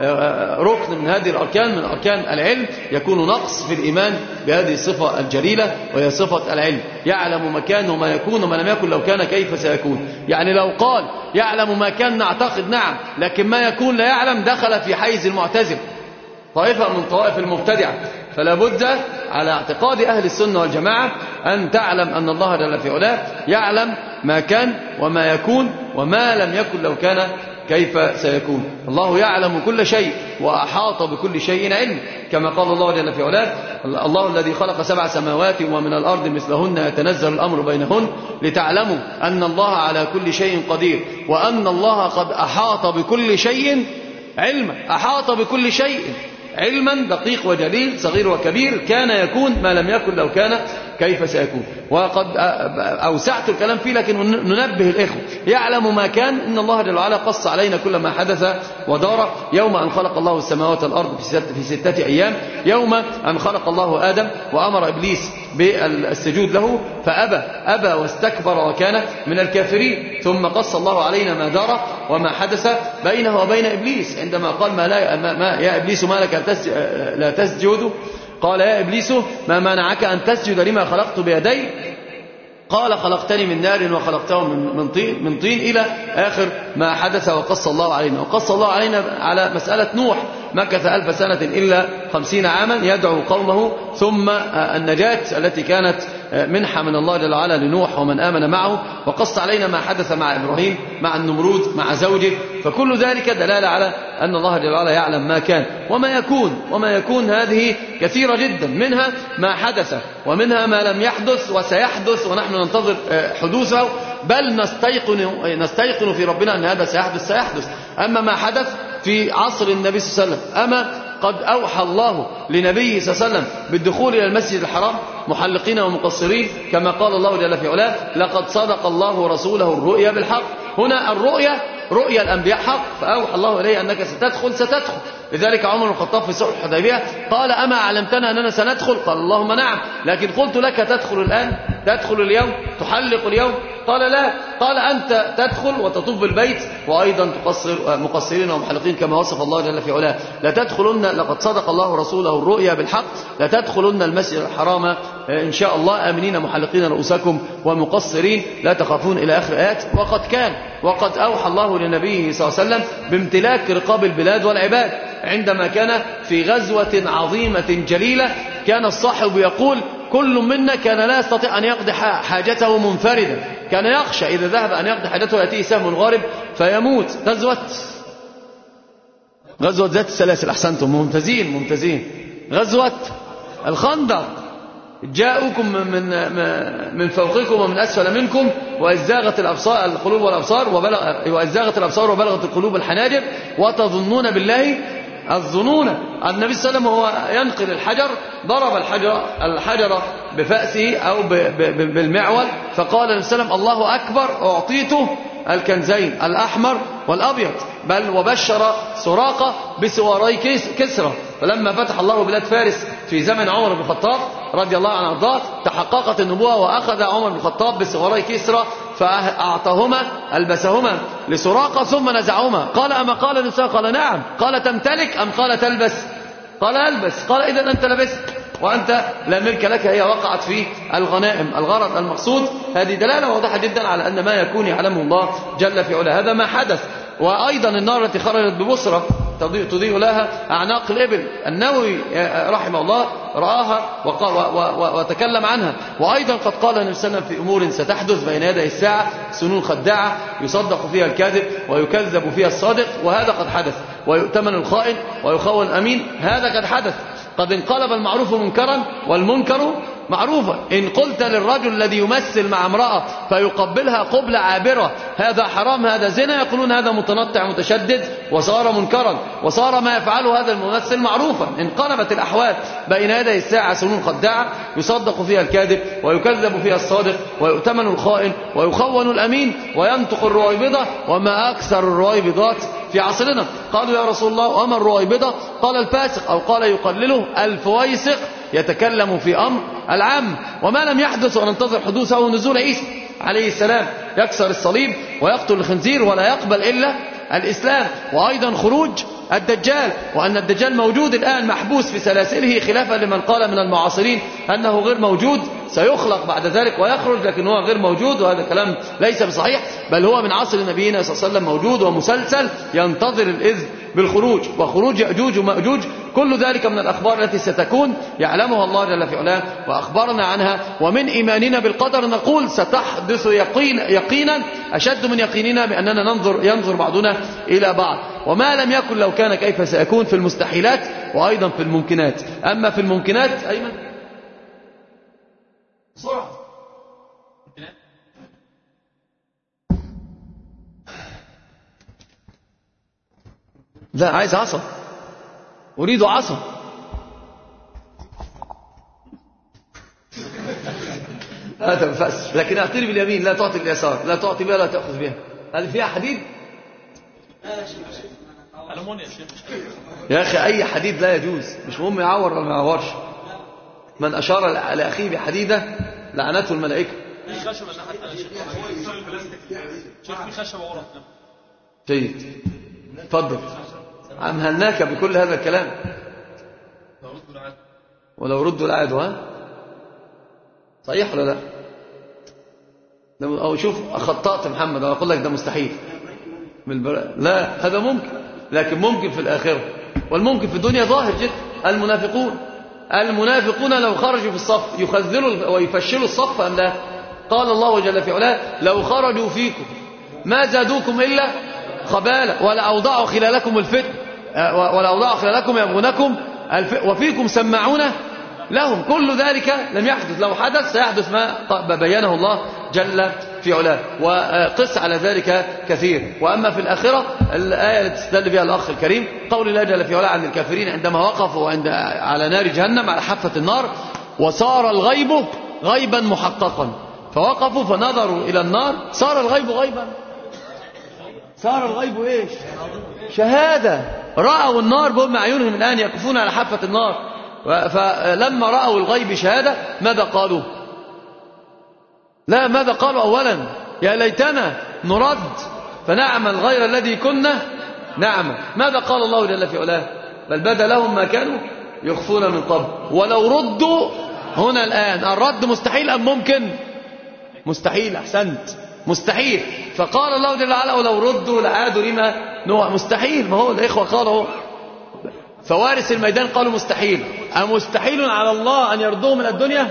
ركن من هذه الأركان من أركان العلم يكون نقص في الإيمان بهذه الصفة الجليلة وهي صفة العلم. يعلم ما كان وما يكون وما لم يكن لو كان كيف سيكون. يعني لو قال يعلم ما كان نعتقد نعم، لكن ما يكون لا يعلم، دخل في حيز المعتزلة، طائفة من طوائف المبتدعة. فلا بد على اعتقاد أهل السنة والجماعة أن تعلم أن الله جل في علاه يعلم ما كان وما يكون وما لم يكن لو كان كيف سيكون. الله يعلم كل شيء وأحاط بكل شيء علم، كما قال الله جل في علاه الله الذي خلق سبع سماوات ومن الأرض مثلهن يتنزل الأمر بينهن لتعلموا أن الله على كل شيء قدير وأن الله قد أحاط بكل شيء علما. أحاط بكل شيء علما، دقيق وجليل، صغير وكبير، كان يكون ما لم يكن لو كان كيف سيكون. وقد أوسعت الكلام فيه لكن ننبه الإخوة. يعلم ما كان، إن الله جل وعلا قص علينا كل ما حدث ودار يوم أن خلق الله السماوات والأرض في ستة أيام. يوم أن خلق الله آدم وأمر إبليس بالسجود له فأبى أبى واستكبر وكان من الكافرين. ثم قص الله علينا ما دار وما حدث بينه وبين إبليس عندما قال ما لا ما ما يا إبليس ما لك لا تسجد؟ قال يا إبليس ما منعك أن تسجد لما خلقت بيدي؟ قال خلقتني من نار وخلقته من طين من طين إلى آخر ما حدث. وقص الله علينا وقص الله علينا على مسألة نوح، مكث ألف سنة إلا خمسين عاما يدعو قومه، ثم النجاة التي كانت منحة من الله جل وعلا لنوح ومن آمن معه. وقص علينا ما حدث مع إبراهيم، مع النمرود، مع زوجه. فكل ذلك دلالة على أن الله جل وعلا يعلم ما كان وما يكون. وما يكون هذه كثيرة جدا، منها ما حدث ومنها ما لم يحدث وسيحدث ونحن ننتظر حدوثه، بل نستيقن, نستيقن في ربنا أن هذا سيحدث سيحدث. أما ما حدث في عصر النبي صلى الله عليه وسلم، أما قد أوحى الله لنبيه صلى الله عليه وسلم بالدخول إلى المسجد الحرام محلقين ومقصرين، كما قال الله جل في علاه لقد صدق الله رسوله الرؤيا بالحق. هنا الرؤيا رؤيا الأنبياء حق، فأوحى الله إليه أنك ستدخل ستدخل. لذلك عمر بن الخطاب في صلح الحديبية قال أما علمتنا أننا سندخل؟ قال اللهم نعم، لكن قلت لك تدخل الآن. تدخل اليوم تحلق اليوم؟ قال لا. قال أنت تدخل وتطوف بالبيت وأيضا تقصر مقصرين ومحلقين كما وصف الله جل في علاه. لا تدخلن، لقد صدق الله رسوله الرؤيا بالحق، لا تدخلن المسجد الحرام إن شاء الله آمنين محلقين رؤوسكم ومقصرين لا تخافون إلى آخر آيات. وقد كان وقد أوحى الله لنبيه صلى الله عليه وسلم بامتلاك رقاب البلاد والعباد عندما كان في غزوة عظيمة جليلة. كان الصاحب يقول كل منا كان لا يستطيع أن يقضي حاجته منفردا، كان يخشى إذا ذهب أن يقضي حاجته يأتيه سهم غارب فيموت. غزوة غزوة ذات السلاسل، أحسنتم، ممتازين ممتازين. غزوة الخندق، جاءوكم من من فوقكم ومن أسفل منكم وإزاغت الأبصار القلوب والأبصار وبلغ وإزاغت الأبصار وبلغت القلوب الحناجر وتظنون بالله الظنون. النبي صلى الله عليه وسلم هو ينقل الحجر ضرب الحجر الحجر بفأسه أو بالمعول فقال النبي صلى الله عليه وسلم الله أكبر أعطيته الكنزين الأحمر والأبيض. بل وبشر سراقة بسواري كسرى. فلما فتح الله بلاد فارس في زمن عمر بن الخطاب رضي الله عنه وارضاه تحققت النبوة وأخذ عمر بن الخطاب بسواري كسرى فأعطاهما ألبسهما لسراقة ثم نزعهما. قال أما قال النساء؟ قال نعم. قال تمتلك أم قال تلبس؟ قال ألبس. قال إذن أنت لبست وأنت لا ملك لك، هي وقعت في الغنائم. الغرض المقصود هذه دلالة واضحة جدا على أن ما يكون يعلمه الله جل في علاه. هذا ما حدث. وأيضا النار التي خرجت ببصرة تضيء, تضيء لها أعناق الإبل، النووي رحمه الله رآها وتكلم عنها. وأيضا قد قال النبي صلى الله عليه وسلم في أمور ستحدث بين يدي الساعة سنون خداعة يصدق فيها الكاذب ويكذب فيها الصادق، وهذا قد حدث. ويؤتمن الخائن ويخون الأمين، هذا قد حدث. قد انقلب المعروف منكرا والمنكر معروفا. إن قلت للرجل الذي يمثل مع امرأة فيقبلها قبلة عابرة هذا حرام هذا زنا، يقولون هذا متنطع متشدد وصار منكرا، وصار ما يفعله هذا الممثل معروفا. انقلبت الأحوال بين يدي الساعة سنون خداعة يصدق فيها الكاذب ويكذب فيها الصادق ويؤتمن الخائن ويخون الأمين وينطق الرويبضة، وما أكثر الرويبضات في عصرنا. قالوا يا رسول الله وما الرويبضة؟ قال الفاسق، أو قال يقلله الفويسق يتكلم في أمر العام. وما لم يحدث وننتظر حدوثه نزول عيسى عليه السلام يكسر الصليب ويقتل الخنزير ولا يقبل إلا الإسلام. وأيضا خروج الدجال، وأن الدجال موجود الآن محبوس في سلاسله، خلافا لمن قال من المعاصرين أنه غير موجود، سيخلق بعد ذلك ويخرج، لكن هو غير موجود، وهذا كلام ليس بصحيح، بل هو من عصر نبينا صلى الله عليه وسلم موجود ومسلسل ينتظر الإذن بالخروج. وخروج يأجوج ومأجوج كل ذلك من الأخبار التي ستكون يعلمها الله جل في علاه وأخبرنا عنها. ومن إيماننا بالقدر نقول ستحدث يقين يقينا أشد من يقيننا بأننا ننظر ينظر بعضنا إلى بعض. وما لم يكن لو كان كيف سيكون في المستحيلات وأيضا في الممكنات. أما في الممكنات أيمن بسرعة لا عايز عصا، أريد عصا. لا تنفس، لكن أعطيني باليمين لا تعطي باليسار، لا تعطي بها لا تأخذ بها. هل فيها حديد؟ يا أخي أي حديد لا يجوز، مش مهم يعور ولا ما يعورش. من أشار لأخيه بحديدة لعنته الملائكة. جيد، تفضل. أمهلناك بكل هذا الكلام. ولو ردوا العادوا، ها صحيح ولا لا؟ أو شوف أخطأت محمد، أنا أقول لك ده مستحيل. لا هذا ممكن، لكن ممكن في الآخرة، والممكن في الدنيا ظاهر جدا. المنافقون المنافقون لو خرجوا في الصف يخذلوا ويفشلوا الصف أم لا؟ قال الله جل في علاه لو خرجوا فيكم ما زادوكم إلا خبالة ولا أوضعوا خلالكم الفتن ولا أوضعوا خلالكم يبغونكم وفيكم سماعون لهم. كل ذلك لم يحدث، لو حدث سيحدث ما بينه الله جل في علاه، وقس على ذلك كثير. وأما في الآخرة الآية التي استدل بها الأخ الكريم قول الله جل في علاه عن الكافرين عندما وقفوا عند على نار جهنم على حافة النار وصار الغيب غيبا محققا، فوقفوا فنظروا إلى النار صار الغيب غيبا، صار الغيب إيش؟ شهادة. رأوا النار بهم أعينهم الآن يقفون على حافة النار، فلما رأوا الغيب شهادة ماذا قالوا؟ لا، ماذا قالوا أولا؟ يا ليتنا نرد فنعمل غير الذي كنا نعمل. ماذا قال الله جل في علاه؟ بل بدا لهم ما كانوا يخفون من قبل ولو ردوا. هنا الآن الرد مستحيل أم ممكن؟ مستحيل. أحسنت، مستحيل. فقال الله جل وعلا ولو ردوا لعادوا لما نوع. مستحيل. ما هو الإخوة قالوا فوارس الميدان قالوا مستحيل. أمستحيل على الله أن يردوه من الدنيا؟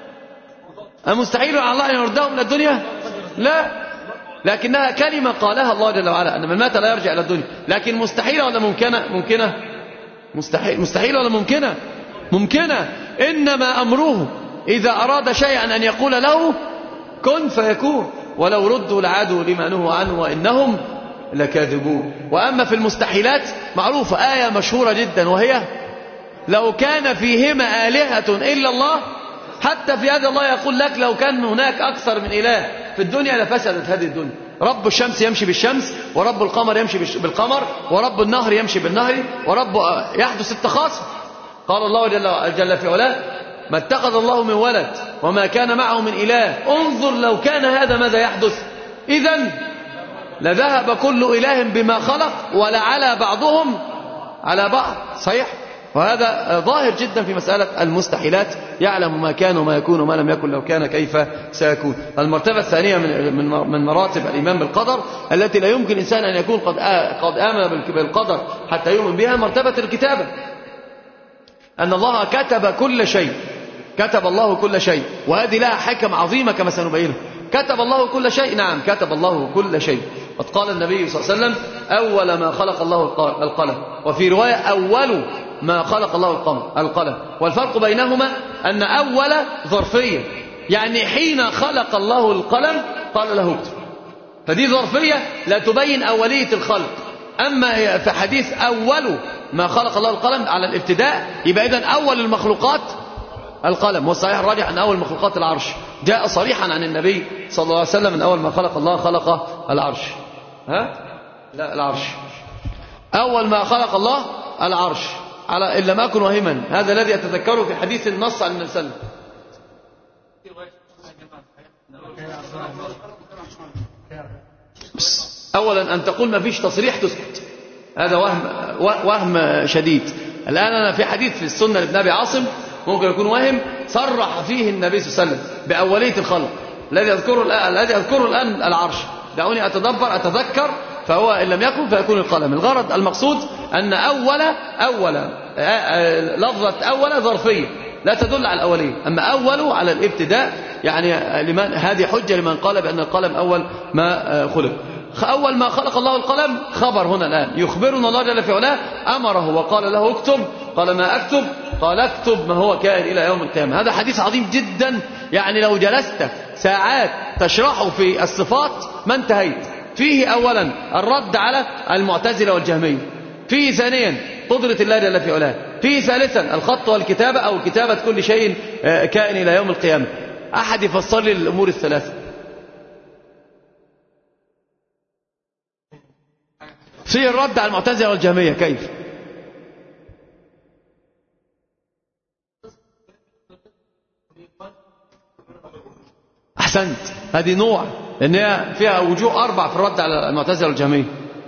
أمستحيل على الله أن يردوه من الدنيا؟ لا، لكنها كلمة قالها الله جل وعلا أن من مات لا يرجع إلى الدنيا. لكن مستحيلة ولا ممكنة؟ ممكنة. مستحيل. مستحيل ولا ممكنة؟ ممكنة. إنما أمره إذا أراد شيئا أن يقول له كن فيكون ولو ردوا لعادوا لما نهوا عنه وإنهم لكاذبون. وأما في المستحيلات معروفة آية مشهورة جدا وهي لو كان فيهما آلهة إلا الله. حتى في هذا الله يقول لك لو كان هناك أكثر من إله في الدنيا لفسدت هذه الدنيا. رب الشمس يمشي بالشمس، ورب القمر يمشي بالقمر، ورب النهر يمشي بالنهر، ورب يحدث التخاصم. قال الله جل, جل في علاه ما اتخذ الله من ولد وما كان معه من إله. انظر لو كان هذا ماذا يحدث؟ إذن لذهب كل إله بما خلق ولعلى بعضهم على بعض. صحيح؟ وهذا ظاهر جدا في مسألة المستحيلات. يعلم ما كان وما يكون وما لم يكن لو كان كيف سيكون. المرتبة الثانية من مراتب الإيمان بالقدر التي لا يمكن إنسان أن يكون قد قد آمن بالقدر حتى يؤمن بها مرتبة الكتابة. أن الله كتب كل شيء. كتب الله كل شيء، وهذه لها حكم عظيمة كما سنبينه. كتب الله كل شيء. نعم، كتب الله كل شيء. قد قال النبي صلى الله عليه وسلم أول ما خلق الله القلم، وفي رواية أول ما خلق الله القلم. والفرق بينهما أن أول ظرفية، يعني حين خلق الله القلم قال له اكتب، فدي ظرفية لا تبين أولية الخلق. أما في حديث أول ما خلق الله القلم على الابتداء، يبقى إذن أول المخلوقات القلم. والصحيح الراجح أن أول المخلوقات العرش. جاء صريحا عن النبي صلى الله عليه وسلم أن أول ما خلق الله خلق العرش. ها؟ لا، العرش. أول ما خلق الله العرش، على إن لم أكن وهما. هذا الذي أتذكره في حديث النص عن النبي صلى الله عليه وسلم. أولا أن تقول ما فيش تصريح تسكت، هذا وهم وهم شديد. الآن أنا في حديث في السنة لابن أبي عاصم ممكن يكون وهم صرح فيه النبي صلى الله عليه وسلم بأولية الخلق. الذي يذكره الآن الذي يذكره الآن العرش. دعوني أتدبر أتذكر، فهو إن لم يكن فيكون القلم. الغرض المقصود أن أول أول لفظة أول ظرفية لا تدل على الأولية. أما أول على الابتداء، يعني لمن هذه حجة لمن قال بأن القلم أول ما خلق. أول ما خلق الله القلم خبر هنا الآن يخبرنا الله جل في علاه. أمره وقال له اكتب، قال ما أكتب؟ قال اكتب ما هو كائن إلى يوم القيامة. هذا حديث عظيم جدا، يعني لو جلست ساعات تشرحه في الصفات ما انتهيت. فيه أولا الرد على المعتزلة والجهمية، فيه ثانيا قدرة الله جل في علاه، فيه ثالثا الخط والكتابة أو كتابة كل شيء كائن إلى يوم القيامة. أحد يفسر لي الأمور الثلاثة. فيه الرد على المعتزلة والجهمية كيف؟ أحسنت، هذه نوع، لأنها فيها وجوه أربع في الرد على المعتزلة والجهمية.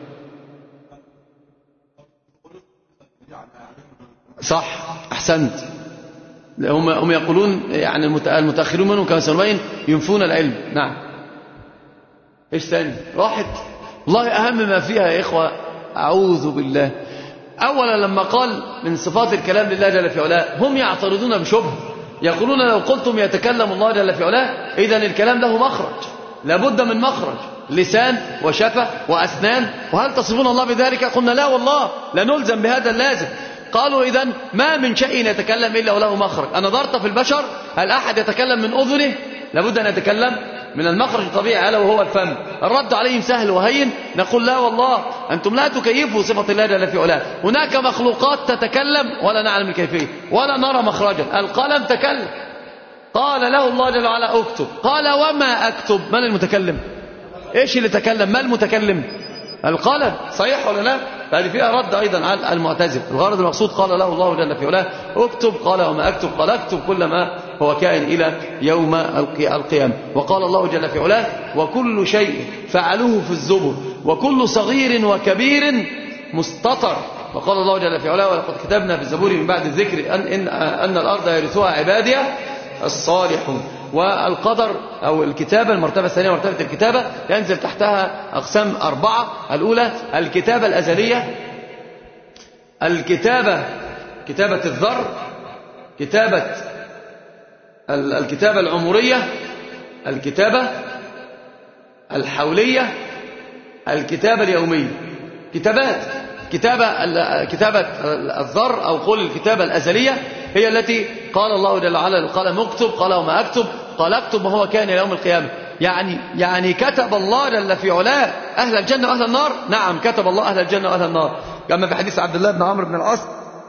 صح، أحسنت. هم هم يقولون يعني المتأخرون منهم كما سنبين ينفون العلم. نعم. إيش ثاني؟ راحت. والله أهم ما فيها يا إخوة أعوذ بالله. أولا لما قال من صفات الكلام لله جل في علاه، هم يعترضون بشبه، يقولون لو قلتم يتكلم الله جل في علاه إذن الكلام له مخرج، لابد من مخرج، لسان وشفة وأسنان، وهل تصفون الله بذلك؟ قلنا لا والله، لا نلزم بهذا اللازم. قالوا إذن ما من شيء يتكلم إلا وله مخرج. أنا نظرت في البشر، هل أحد يتكلم من أذنه؟ لابد أن يتكلم من المخرج الطبيعي ألا وهو الفم. الرد عليهم سهل وهين، نقول لا والله أنتم لا تكيفوا صفة الله جل في علاه. هناك مخلوقات تتكلم ولا نعلم الكيفية ولا نرى مخرجا. القلم تكلم، قال له الله جل وعلا اكتب، قال وما أكتب؟ من المتكلم؟ إيش اللي تكلم؟ ما المتكلم؟ القلم. صحيح ولا لا؟ فهذه فيها رد أيضا على المعتزلة. الغرض المقصود قال له الله جل في علاه اكتب، قال وما أكتب؟ قال اكتب كل ما هو كائن إلى يوم القيامة. وقال الله جل في علاه وكل شيء فعلوه في الزبر وكل صغير وكبير مستطر. وقال الله جل في علاه ولقد كتبنا في الزبور من بعد الذكر أن, إن, أن الأرض يرثها عبادي الصالحون. والقدر أو الكتابة المرتبة الثانية مرتبة الكتابة ينزل تحتها أقسام أربعة. الأولى الكتابة الأزلية، الكتابة كتابة الذر، كتابة الكتابة العمرية، الكتابة الحولية، الكتابة اليومية. كتابات كتابة كتابة الذر أو قول الكتابة الأزلية هي التي قال الله جل وعلا القلم اكتب، قال وما أكتب، قال اكتب ما هو كان يوم القيامة. يعني يعني كتب الله جل في علاه أهل الجنة وأهل النار. نعم كتب الله أهل الجنة وأهل النار، كما في حديث عبد الله بن عمرو بن العاص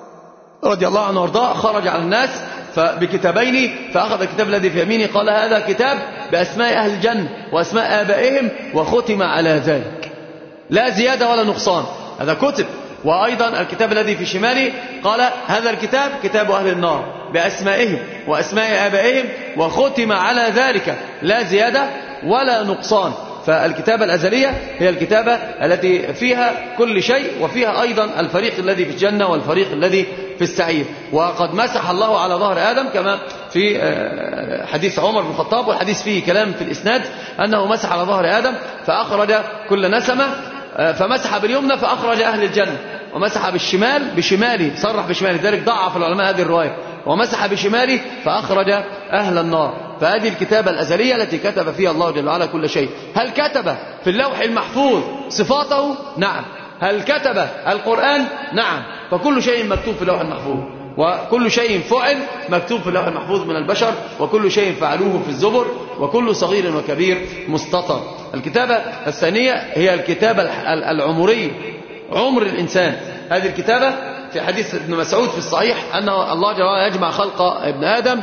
رضي الله عنه وارضاه خرج على الناس بكتابين فأخذ الكتاب الذي في يمينه قال هذا كتاب بأسماء أهل الجنة وأسماء آبائهم وختم على ذلك لا زيادة ولا نقصان. هذا كتب. وأيضا الكتاب الذي في شماله قال هذا الكتاب كتاب أهل النار بأسمائهم وأسماء آبائهم وختم على ذلك لا زيادة ولا نقصان. فالكتابة الأزلية هي الكتابة التي فيها كل شيء وفيها أيضا الفريق الذي في الجنة والفريق الذي في السعير. وقد مسح الله على ظهر آدم كما في حديث عمر بن الخطاب، والحديث فيه كلام في الإسناد أنه مسح على ظهر آدم فأخرج كل نسمة، فمسح باليمنى فأخرج أهل الجنة، ومسح بالشمال بشماله صرح بشماله، ذلك ضعف العلماء هذه الرواية، ومسح بشماله فأخرج أهل النار. فهذه الكتابة الأزلية التي كتب فيها الله جل وعلا كل شيء. هل كتب في اللوح المحفوظ صفاته؟ نعم. هل كتب القرآن؟ نعم. فكل شيء مكتوب في اللوح المحفوظ، وكل شيء فعل مكتوب في اللوح المحفوظ من البشر، وكل شيء فعلوه في الزبر، وكل صغير وكبير مستطر. الكتابة الثانية هي الكتابة العمرية، عمر الإنسان. هذه الكتابة في حديث ابن مسعود في الصحيح أن الله جل وعلا يجمع خلق ابن آدم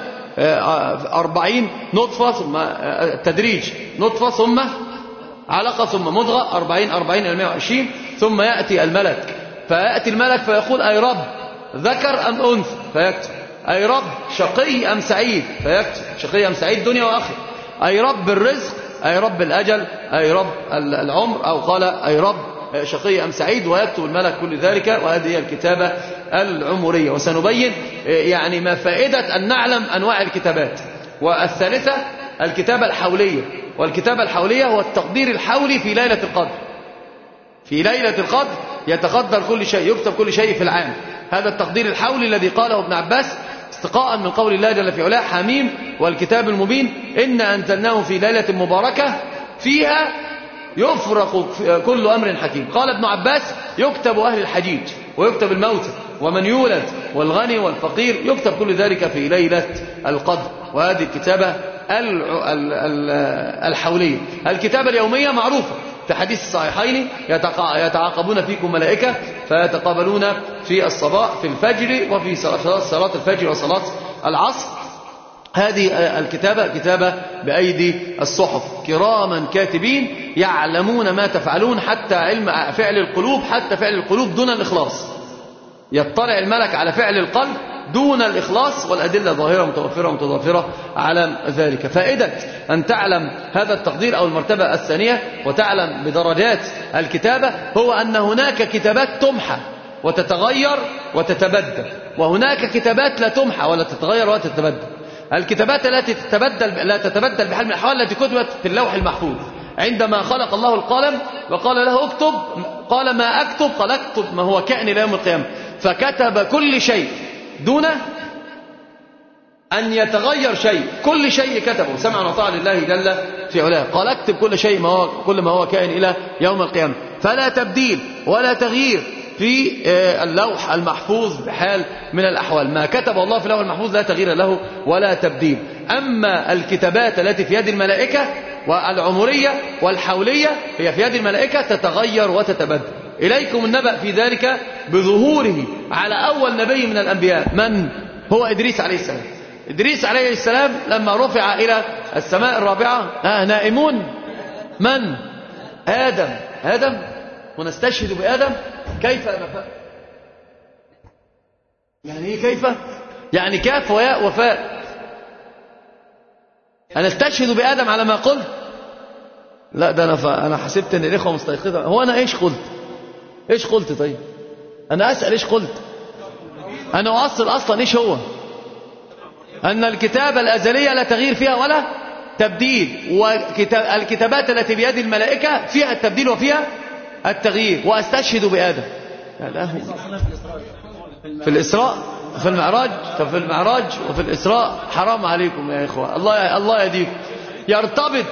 أربعين نطفة ثم التدريج نطفة ثم علقة ثم مضغة أربعين أربعين إلى مئة وعشرين، ثم يأتي الملك فيأتي الملك فيقول أي رب ذكر أم أنثى فيكتب، أي رب شقي أم سعيد فيكتب، شقي أم سعيد دنيا وآخرة، أي رب الرزق، أي رب الأجل، أي رب العمر، أو قال أي رب شقي أم سعيد، ويكتب الملك كل ذلك. وهذه هي الكتابة العمرية. وسنبين يعني ما فائدة أن نعلم أنواع الكتابات. والثالثة الكتابة الحولية، والكتابة الحولية هو التقدير الحولي في ليلة القدر. في ليلة القدر يتقدر كل شيء، يكتب كل شيء في العام. هذا التقدير الحولي الذي قاله ابن عباس استقاء من قول الله جل في علاه حميم والكتاب المبين إنا أنزلناه في ليلة مباركة فيها يفرق كل أمر حكيم. قال ابن عباس يكتب أهل الحجيج ويكتب الموتى ومن يولد والغني والفقير، يكتب كل ذلك في ليلة القدر. وهذه الكتابة الحولية. الكتابة اليومية معروفة في حديث الصحيحين يتعاقبون فيكم ملائكة فيتقابلون في الصباح في الفجر وفي صلاة الفجر وصلاة العصر. هذه الكتابة كتابة بأيدي الصحف كراما كاتبين يعلمون ما تفعلون، حتى علم فعل القلوب، حتى فعل القلوب دون الإخلاص. يطلع الملك على فعل القلب دون الإخلاص، والأدلة ظاهرة متوفرة متضافرة على ذلك. فائدة أن تعلم هذا التقدير أو المرتبة الثانية وتعلم بدرجات الكتابة هو أن هناك كتابات تمحى وتتغير وتتبدل، وهناك كتابات لا تمحى ولا تتغير ولا تتبدل. الكتابات التي تتبدل لا تتبدل بحال من الأحوال التي كتبت في اللوح المحفوظ. عندما خلق الله القلم وقال له اكتب، قال ما أكتب؟ قال اكتب ما هو كائن إلى يوم القيامة. فكتب كل شيء دون أن يتغير شيء، كل شيء كتبه سمعا وطاعة لله جل في علاه. قال اكتب كل شيء ما هو كل ما هو كائن إلى يوم القيامة، فلا تبديل ولا تغيير في اللوح المحفوظ بحال من الأحوال. ما كتب الله في اللوح المحفوظ لا تغيير له ولا تبديل. أما الكتابات التي في يد الملائكة والعمرية والحولية هي في يد الملائكة تتغير وتتبدل. إليكم النبأ في ذلك بظهوره على أول نبي من الأنبياء، من هو إدريس عليه السلام. إدريس عليه السلام لما رفع إلى السماء الرابعة آه نائمون من؟ آدم. آدم ونستشهد بآدم. كيف مفاء؟ يعني إيه كيف؟ يعني كاف وياء وفاء. أنا استشهد بآدم على ما قلت. لا ده أنا ف... أنا حسبت أن الإخوة مستيقظة. هو أنا إيش قلت؟ إيش قلت طيب؟ أنا أسأل إيش قلت؟ أنا أصل أصلا إيش هو؟ أن الكتابة الأزلية لا تغيير فيها ولا تبديل، والكتابات التي بيد الملائكة فيها التبديل وفيها التغيير، وأستشهد بآدم. لا في الإسراء في المعراج ففي المعراج وفي الإسراء حرام عليكم يا إخوة، الله الله يهديكم. يرتبط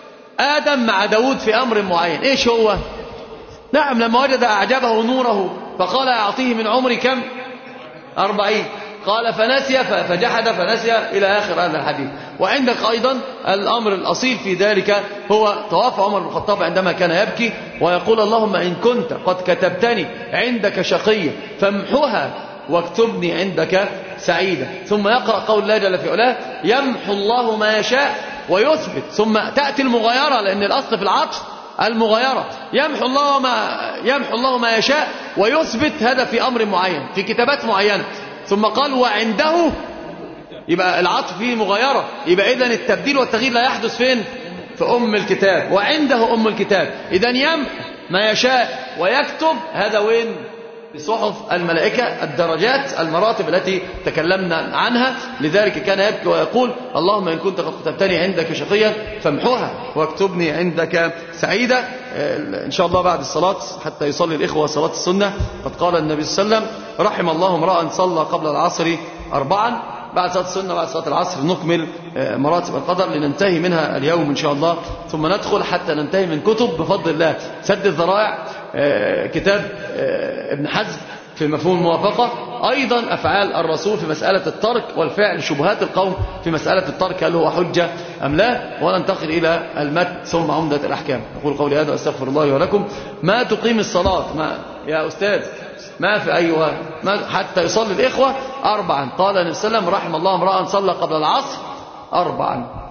آدم مع داود في أمر معين. إيش هو؟ نعم لما وجد أعجبه نوره فقال أعطيه من عمري كم؟ أربعين. قال فنسي فجحد فنسي إلى آخر هذا الحديث. وعندك أيضا الأمر الأصيل في ذلك هو طواف عمر بن الخطاب عندما كان يبكي ويقول اللهم إن كنت قد كتبتني عندك شقيا فامحها واكتبني عندك سعيدا. ثم يقرأ قول الله جل في علاه يمحو الله ما يشاء ويثبت، ثم تأتي المغايرة لأن الأصل في العطف المغايرة. يمحو الله ما يمحو الله ما يشاء ويثبت، هذا في أمر معين في كتابات معينة. ثم قال وعنده، يبقى العطف فيه مغايرة، يبقى إذن التبديل والتغيير لا يحدث فين؟ في أم الكتاب. وعنده أم الكتاب. إذن يمحو ما يشاء ويكتب، هذا وين؟ في صحف الملائكة، الدرجات المراتب التي تكلمنا عنها. لذلك كان يبكي ويقول اللهم إن كنت قد كتبتني عندك شقيا فامحوها واكتبني عندك سعيدا. إن شاء الله بعد الصلاة حتى يصلي الإخوة صلاة السنة. قد قال النبي صلى الله عليه وسلم رحم الله امرأ صلى قبل العصر أربعا. بعد صلاة السنة بعد صلاة العصر نكمل مراتب القدر لننتهي منها اليوم إن شاء الله، ثم ندخل حتى ننتهي من كتب بفضل الله. سد الذرائع كتاب ابن حزم في مفهوم الموافقة، أيضا أفعال الرسول في مسألة الترك والفعل، شبهات القوم في مسألة الترك هل هو حجة أم لا. وننتقل إلى المتن ثم عمدة الأحكام. أقول قولي هذا وأستغفر الله ولكم. ما تقيم الصلاة ما يا أستاذ ما في أيها ما حتى يصلي الإخوة أربعا. قال النبي صلى الله عليه وسلم رحم الله امرأ صلى قبل العصر أربعا.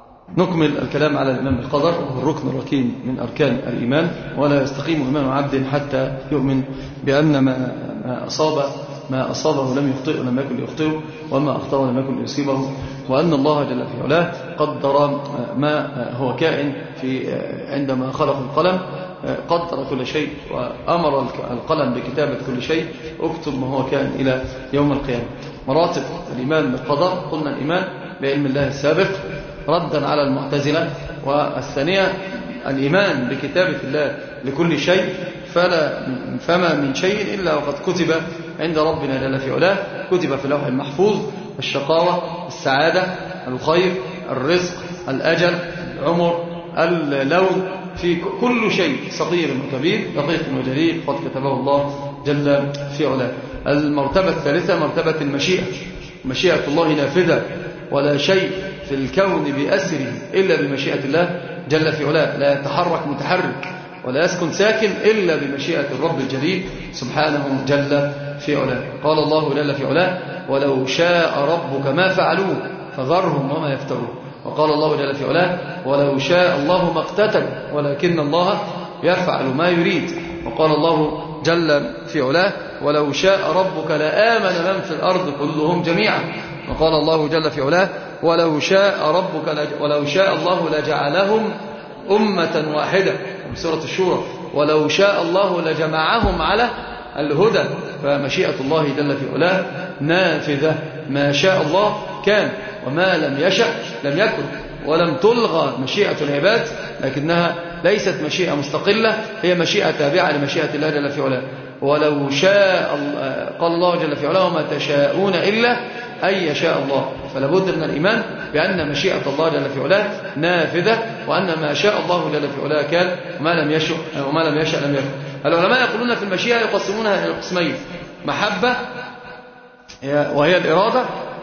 نكمل الكلام على الإيمان بالقدر، وهو الركن الركين من أركان الإيمان. ولا يستقيم إيمان عبد حتى يؤمن بأن ما أصاب ما أصابه لم يخطئه لم يكن ليخطئه، وما أخطأه لم يكن ليصيبه، وأن الله جل في علاه قدر ما هو كائن في عندما خلق القلم، قدر كل شيء وأمر القلم بكتابة كل شيء. اكتب ما هو كائن إلى يوم القيامة. مراتب الإيمان بالقدر، قلنا الإيمان بعلم الله السابق ردا على المعتزلة، والثانية الإيمان بكتابة الله لكل شيء، فلا فما من شيء إلا وقد كتب عند ربنا جل في علاه، كتب في اللوح المحفوظ الشقاوة السعادة الخير الرزق الأجل العمر اللون، في كل شيء صغير وكبير دقيق وجليل قد كتبه الله جل في علاه. المرتبة الثالثة مرتبة المشيئة، مشيئة الله نافذة، ولا شيء في الكون بأسره إلا بمشيئة الله جل في علاه، لا يتحرك متحرك ولا يسكن ساكن إلا بمشيئة الرب الجليل سبحانه جل في علاه. قال الله جل في علاه ولو شاء ربك ما فعلوه فذرهم وما يفترون. وقال الله جل في علاه ولو شاء الله ما اقتتلوا ولكن الله يفعل ما يريد. وقال الله جل في علاه ولو شاء ربك لآمن من في الأرض كلهم جميعا. وقال الله جل في علاه ولو شاء ربك لج... ولو شاء الله لجعلهم أمة واحدة في سورة الشورى، ولو شاء الله لجمعهم على الهدى. فمشيئة الله جل في علاه نافذة، ما شاء الله كان وما لم يشأ لم يكن. ولم تلغى مشيئة العباد، لكنها ليست مشيئة مستقلة، هي مشيئة تابعة لمشيئة الله جل في علاه. ولو شاء قال الله جل في علاه وما تشاءون إلا أن يشاء الله. فلا بد من الإيمان بأن مشيئة الله جل في علاه نافذة، وأن ما شاء الله جل في علاه كان وما لم يشأ وما لم يشأ لم يكن. العلماء يقولون في المشيئة يقسمونها إلى قسمين: محبة وهي الإرادة،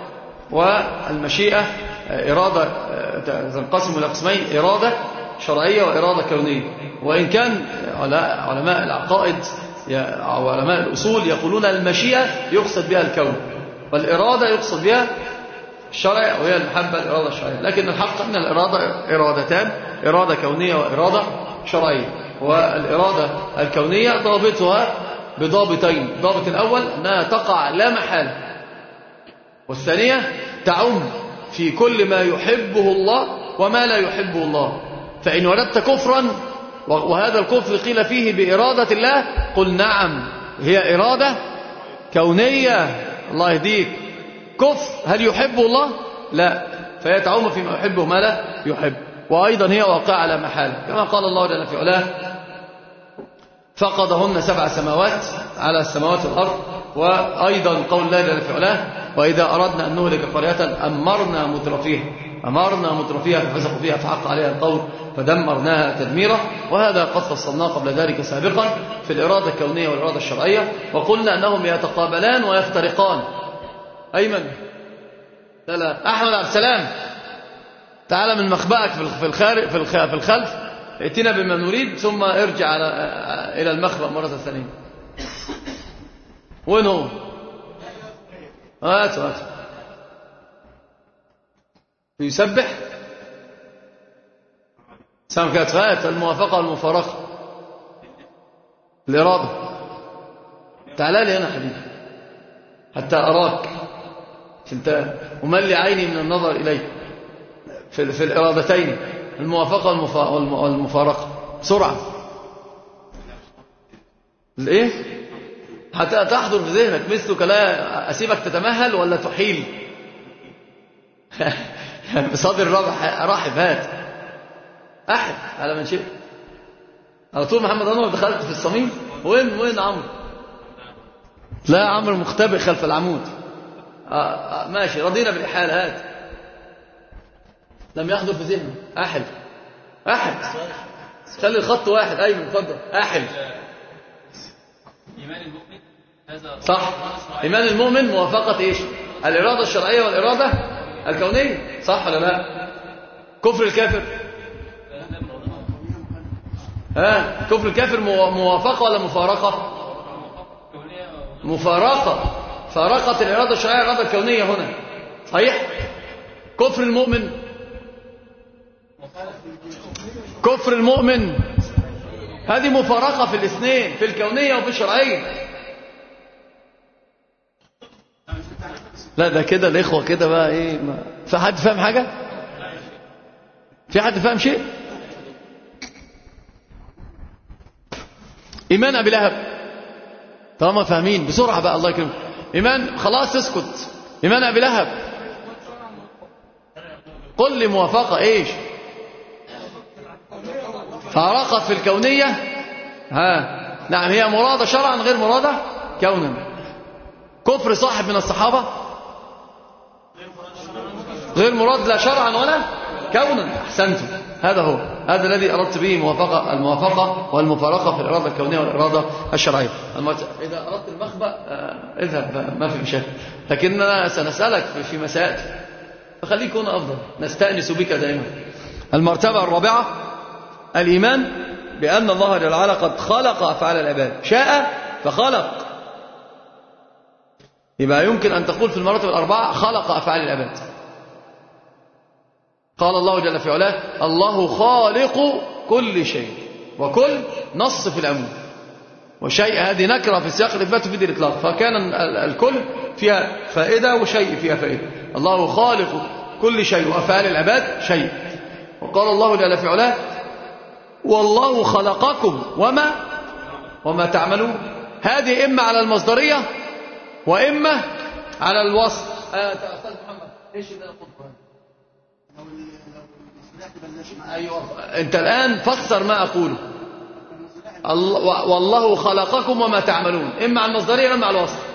والمشيئة إرادة تنقسم إلى قسمين: إرادة شرعية وإرادة كونية. وإن كان علماء العقائد أو علماء الأصول يقولون المشيئة يقصد بها الكون، والإرادة يقصد بها الشرع وهي المحبة الإرادة الشرعية. لكن الحق أن الإرادة إرادتان: إرادة كونية وإرادة شرعية. والإرادة الكونية ضابطها بضابطين: الضابط الأول أنها تقع لا محالة، والثانية تعم في كل ما يحبه الله وما لا يحبه الله. فإن وردت كفرا وهذا الكفر قيل فيه بإرادة الله، قل نعم هي إرادة كونية، الله يهديك. كفر هل يحبه الله؟ لا، فهي تعوم فيما يحبه ما لا يحب، وأيضا هي واقعة على محالة، كما قال الله جل في علاه فقدهن سبع سماوات على السماوات والأرض. وأيضا قول الله جل في علاه وإذا أردنا أن نهلك قرية أمرنا مترفيها أمرنا مترفيها ففسقوا فيها فحق عليها القول فدمرناها تدميرا. وهذا قد فصلناه قبل ذلك سابقا في الإرادة الكونية والإرادة الشرعية، وقلنا أنهم يتقابلان ويفترقان. أيمن لا لا أحمد عبد السلام تعال من مخبأك في الخارج في الخلف، ائتنا بما نريد ثم ارجع على إلى المخبأ مرة ثانية. وين هو؟ هات هات يسبح سام كانت هات الموافقة والمفارقة الإرادة. تعال لي هنا حبيبي حتى أراك انت وملي عيني من النظر إليك في, في الإرادتين الموافقة والمفارقة بسرعة. الإيه؟ حتى تحضر في ذهنك مثلك، لا أسيبك تتمهل ولا تحيل. بصدر رحب هات أحد على من شئت. على طول محمد أنور دخلت في الصميم. وين وين عمرو؟ لا عمرو مختبئ خلف العمود. آه آه ماشي رضينا بالإحالة هات. لم يحضر في ذهنه أحد أحد خلي الخط واحد. أيمن اتفضل أحد. إيمان المؤمن هذا صح. إيمان المؤمن موافقة إيش؟ الإرادة الشرعية والإرادة الكونية، صح ولا لا؟ كفر الكافر ها كفر الكافر موافقة ولا مفارقة؟ مفارقة. فارقت الإرادة الشرعية الإرادة الكونية هنا، صحيح؟ كفر المؤمن كفر المؤمن هذه مفارقة في الاثنين، في الكونية وفي الشرعية. لا ده كده الإخوة كده بقى إيه ما... في حد فاهم حاجة؟ في حد فاهم شيء؟ إيمان أبي لهب طالما فاهمين بسرعة بقى الله يكرمك. إيمان خلاص اسكت. إيمان أبي لهب قل لي موافقة إيش؟ فارقت في الكونية ها نعم هي مرادة شرعا غير مرادة كونا. كفر صاحب من الصحابة غير مراد لا شرعا ولا كونا. أحسنتم، هذا هو هذا الذي أردت به موافقة الموافقة والمفارقة في الإرادة الكونية والإرادة الشرعية. إذا أردت المخبأ آه اذهب ما في مشاكل، لكننا سنسألك في مسائل فخليك هنا أفضل نستأنس بك دائما. المرتبة الرابعة الإيمان بأن الله جل وعلا قد خلق أفعال العباد، شاء فخلق. يبقى يمكن أن تقول في المراتب الأربعة خلق أفعال العباد. قال الله جل في علاه الله خالق كل شيء، وكل نص في العموم، وشيء هذه نكرة في السياق الإثبات تفيد الإطلاق، فكان الكل فيها فائدة وشيء فيها فائدة. الله خالق كل شيء وأفعال العباد شيء. وقال الله جل في علاه والله خلقكم وما وما تعملون. هذه إما على المصدرية وإما على الوصف. آه أستاذ محمد إيش اللي أقول؟ أيوة أنت الآن فسر ما أقوله. والله خلقكم وما تعملون إما على المصدرية وإما على الوصف.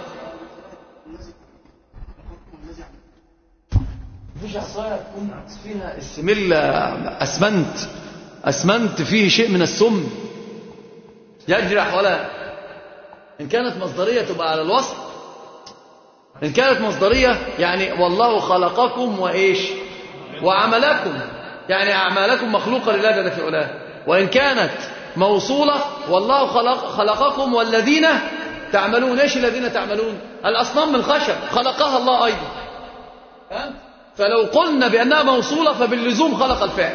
مفيش عصاية تكون فيها السميل أسمنت أسمنت فيه شيء من السم يجرح، ولا إن كانت مصدرية تبقى على الوصف. إن كانت مصدرية يعني والله خلقكم وإيش وعملكم، يعني أعمالكم مخلوقة لله جل في علاه. وإن كانت موصولة والله خلق خلقكم والذين تعملون. إيش الذين تعملون؟ الأصنام من الخشب خلقها الله أيضا. فلو قلنا بأنها موصولة فباللزوم خلق الفعل.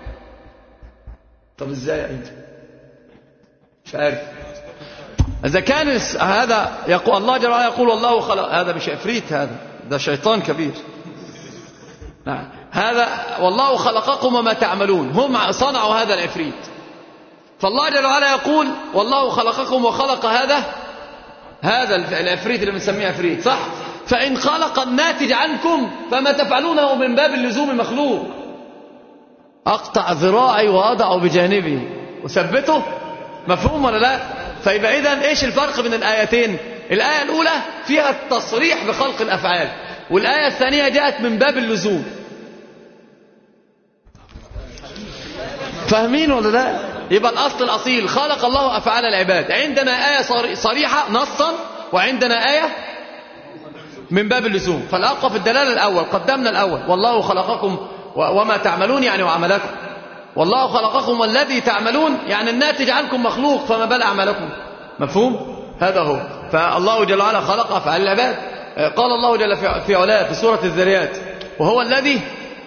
طب إزاي أنت مش عارف؟ إذا كان هذا يقول الله جل وعلا يقول والله خلق، هذا مش عفريت، هذا ده شيطان كبير. نعم. هذا والله خلقكم وما تعملون، هم صنعوا هذا العفريت. فالله جل وعلا يقول والله خلقكم وخلق هذا هذا العفريت اللي بنسميه عفريت، صح؟ فإن خلق الناتج عنكم فما تفعلونه من باب اللزوم مخلوق. أقطع ذراعي وأضع بجانبي وثبته، مفهوم ولا لا؟ فيبقى إذن إيش الفرق بين الآيتين؟ الآية الأولى فيها التصريح بخلق الأفعال، والآية الثانية جاءت من باب اللزوم. فاهمين ولا لا؟ يبقى الأصل الأصيل خلق الله أفعال العباد. عندنا آية صريحة نصا، وعندنا آية من باب اللزوم. فالأقوى في الدلالة الأول، قدمنا الأول والله خلقكم وما تعملون يعني وعملكم. والله خلقكم والذي تعملون يعني الناتج عنكم مخلوق، فما بال أعمالكم. مفهوم؟ هذا هو. فالله جل وعلا خلق أفعال العباد. قال الله جل في علاه في سورة الذريات وهو الذي،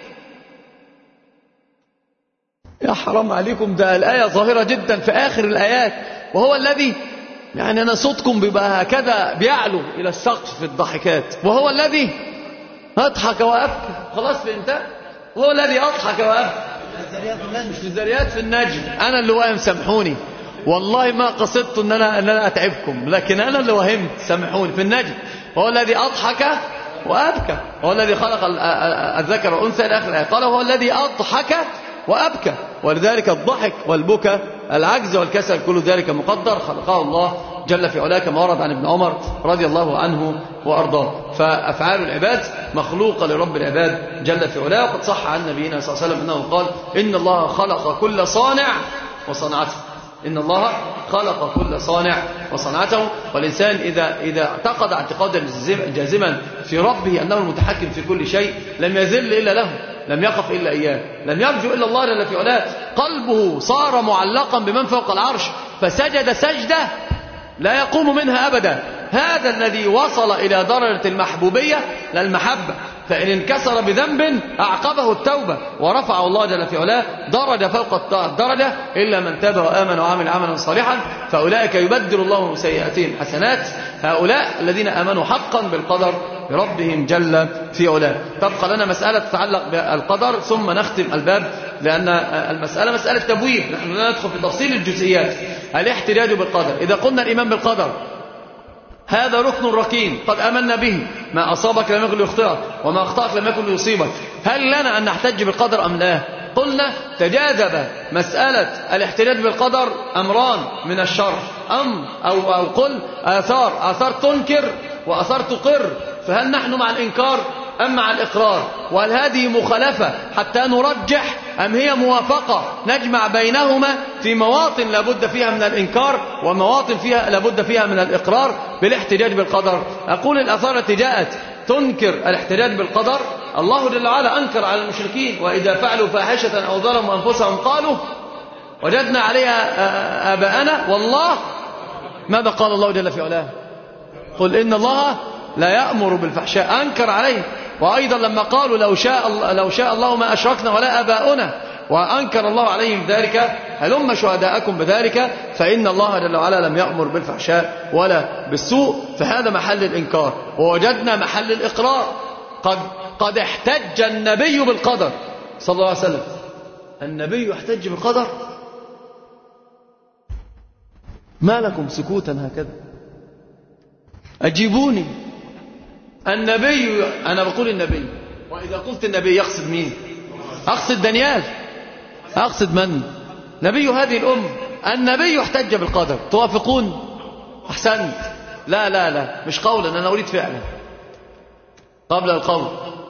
يا حرام عليكم ده الآية ظاهرة جدا في آخر الآيات، وهو الذي، يعني أنا صوتكم بيبقى هكذا بيعلو إلى السقف في الضحكات. وهو الذي أضحك وأبكى، خلاص فهمت؟ وهو الذي أضحك وأبكى. مش في الذريات، في النجم. أنا اللي واهم، سامحوني والله ما قصدت ان انا ان انا اتعبكم، لكن انا اللي وهمت، سامحوني. في النجم هو الذي اضحك وابكى، هو الذي خلق الذكر والانثى الى اخر الايه. قال هو الذي اضحك وابكى، ولذلك الضحك والبكى العجز والكسل كل ذلك مقدر خلقه الله جل في علاه، كما ورد عن ابن عمر رضي الله عنه وارضاه. فافعال العباد مخلوقه لرب العباد جل في علاه. وقد صح عن نبينا صلى الله عليه وسلم انه قال ان الله خلق كل صانع وصنعته. إن الله خلق كل صانع وصنعته. والإنسان إذا إذا اعتقد اعتقادا جازما في ربه أنه المتحكم في كل شيء لم يذل إلا له، لم يخف إلا إياه، لم يرجو إلا الله جل في علاه. قلبه صار معلقا بمن فوق العرش فسجد سجدة لا يقوم منها أبدا. هذا الذي وصل إلى درجة المحبوبية للمحبة، فإن انكسر بذنب أعقبه التوبة ورفع الله جل في علاه درجة فوق الدرجة إلا من تاب وآمن وعمل عملا صالحا فأولئك يبدل الله سيئاتهم حسنات. هؤلاء الذين آمنوا حقا بالقدر بربهم جل في علاه. تبقى لنا مسألة تتعلق بالقدر ثم نختم الباب، لأن المسألة مسألة تبويب، نحن لا ندخل في تفصيل الجزئيات. الاحتجاج بالقدر، إذا قلنا الإيمان بالقدر هذا ركن ركين قد آمنا به، ما أصابك لم يكن ليخطئك وما أخطأك لم يكن ليصيبك. هل لنا أن نحتج بالقدر أم لا؟ قلنا تجاذب مسألة الاحتجاج بالقدر أمران من الشرع، أم أو, أو قل آثار آثار تنكر وآثار تقر. فهل نحن مع الإنكار أم مع الإقرار؟ وهل هذه مخالفة حتى نرجح أم هي موافقة نجمع بينهما في مواطن لابد فيها من الإنكار ومواطن فيها لابد فيها من الإقرار بالاحتجاج بالقدر؟ أقول الآثار التي جاءت تنكر الاحتجاج بالقدر، الله جل وعلا أنكر على المشركين وإذا فعلوا فاحشة أو ظلموا أنفسهم قالوا وجدنا عليها آباءنا والله. ماذا قال الله جل في علاه؟ قل إن الله لا يأمر بالفحشاء، أنكر عليه. وأيضا لما قالوا لو شاء الله, لو شاء الله ما أشركنا ولا آباؤنا، وأنكر الله عليهم ذلك هلم شهداءكم بذلك، فإن الله جل وعلا لم يأمر بالفحشاء ولا بالسوء. فهذا محل الإنكار. ووجدنا محل الإقرار. قد, قد احتج النبي بالقدر صلى الله عليه وسلم. النبي يحتج بالقدر؟ ما لكم سكوتا هكذا؟ أجيبوني. النبي، أنا بقول النبي، وإذا قلت النبي يقصد مين؟ أقصد دانيال، أقصد من؟ نبي هذه الأمة. النبي يحتج بالقدر، توافقون؟ أحسنت. لا لا لا مش قولا، أنا أريد فعلا قبل القول.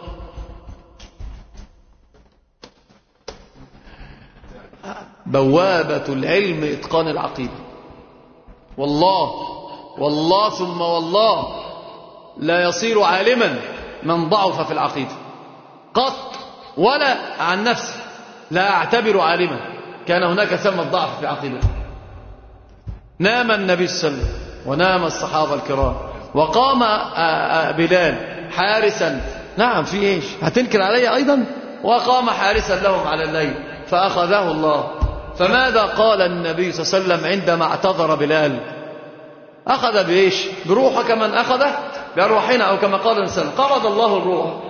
بوابة العلم إتقان العقيدة. والله والله ثم والله لا يصير عالما من ضعف في العقيدة قط، ولا عن نفسه لا أعتبر عالما كان هناك ثمة ضعف في العقيدة. نام النبي صلى الله عليه وسلم ونام الصحابة الكرام وقام بلال حارسا. نعم في ايش؟ هتنكر علي أيضا؟ وقام حارسا لهم على الليل فأخذه الله. فماذا قال النبي صلى الله عليه وسلم عندما اعتذر بلال؟ أخذ بإيش؟ بروحه كمن أخذ بأرواحنا، أو كما قال الإنسان قبض الله الروح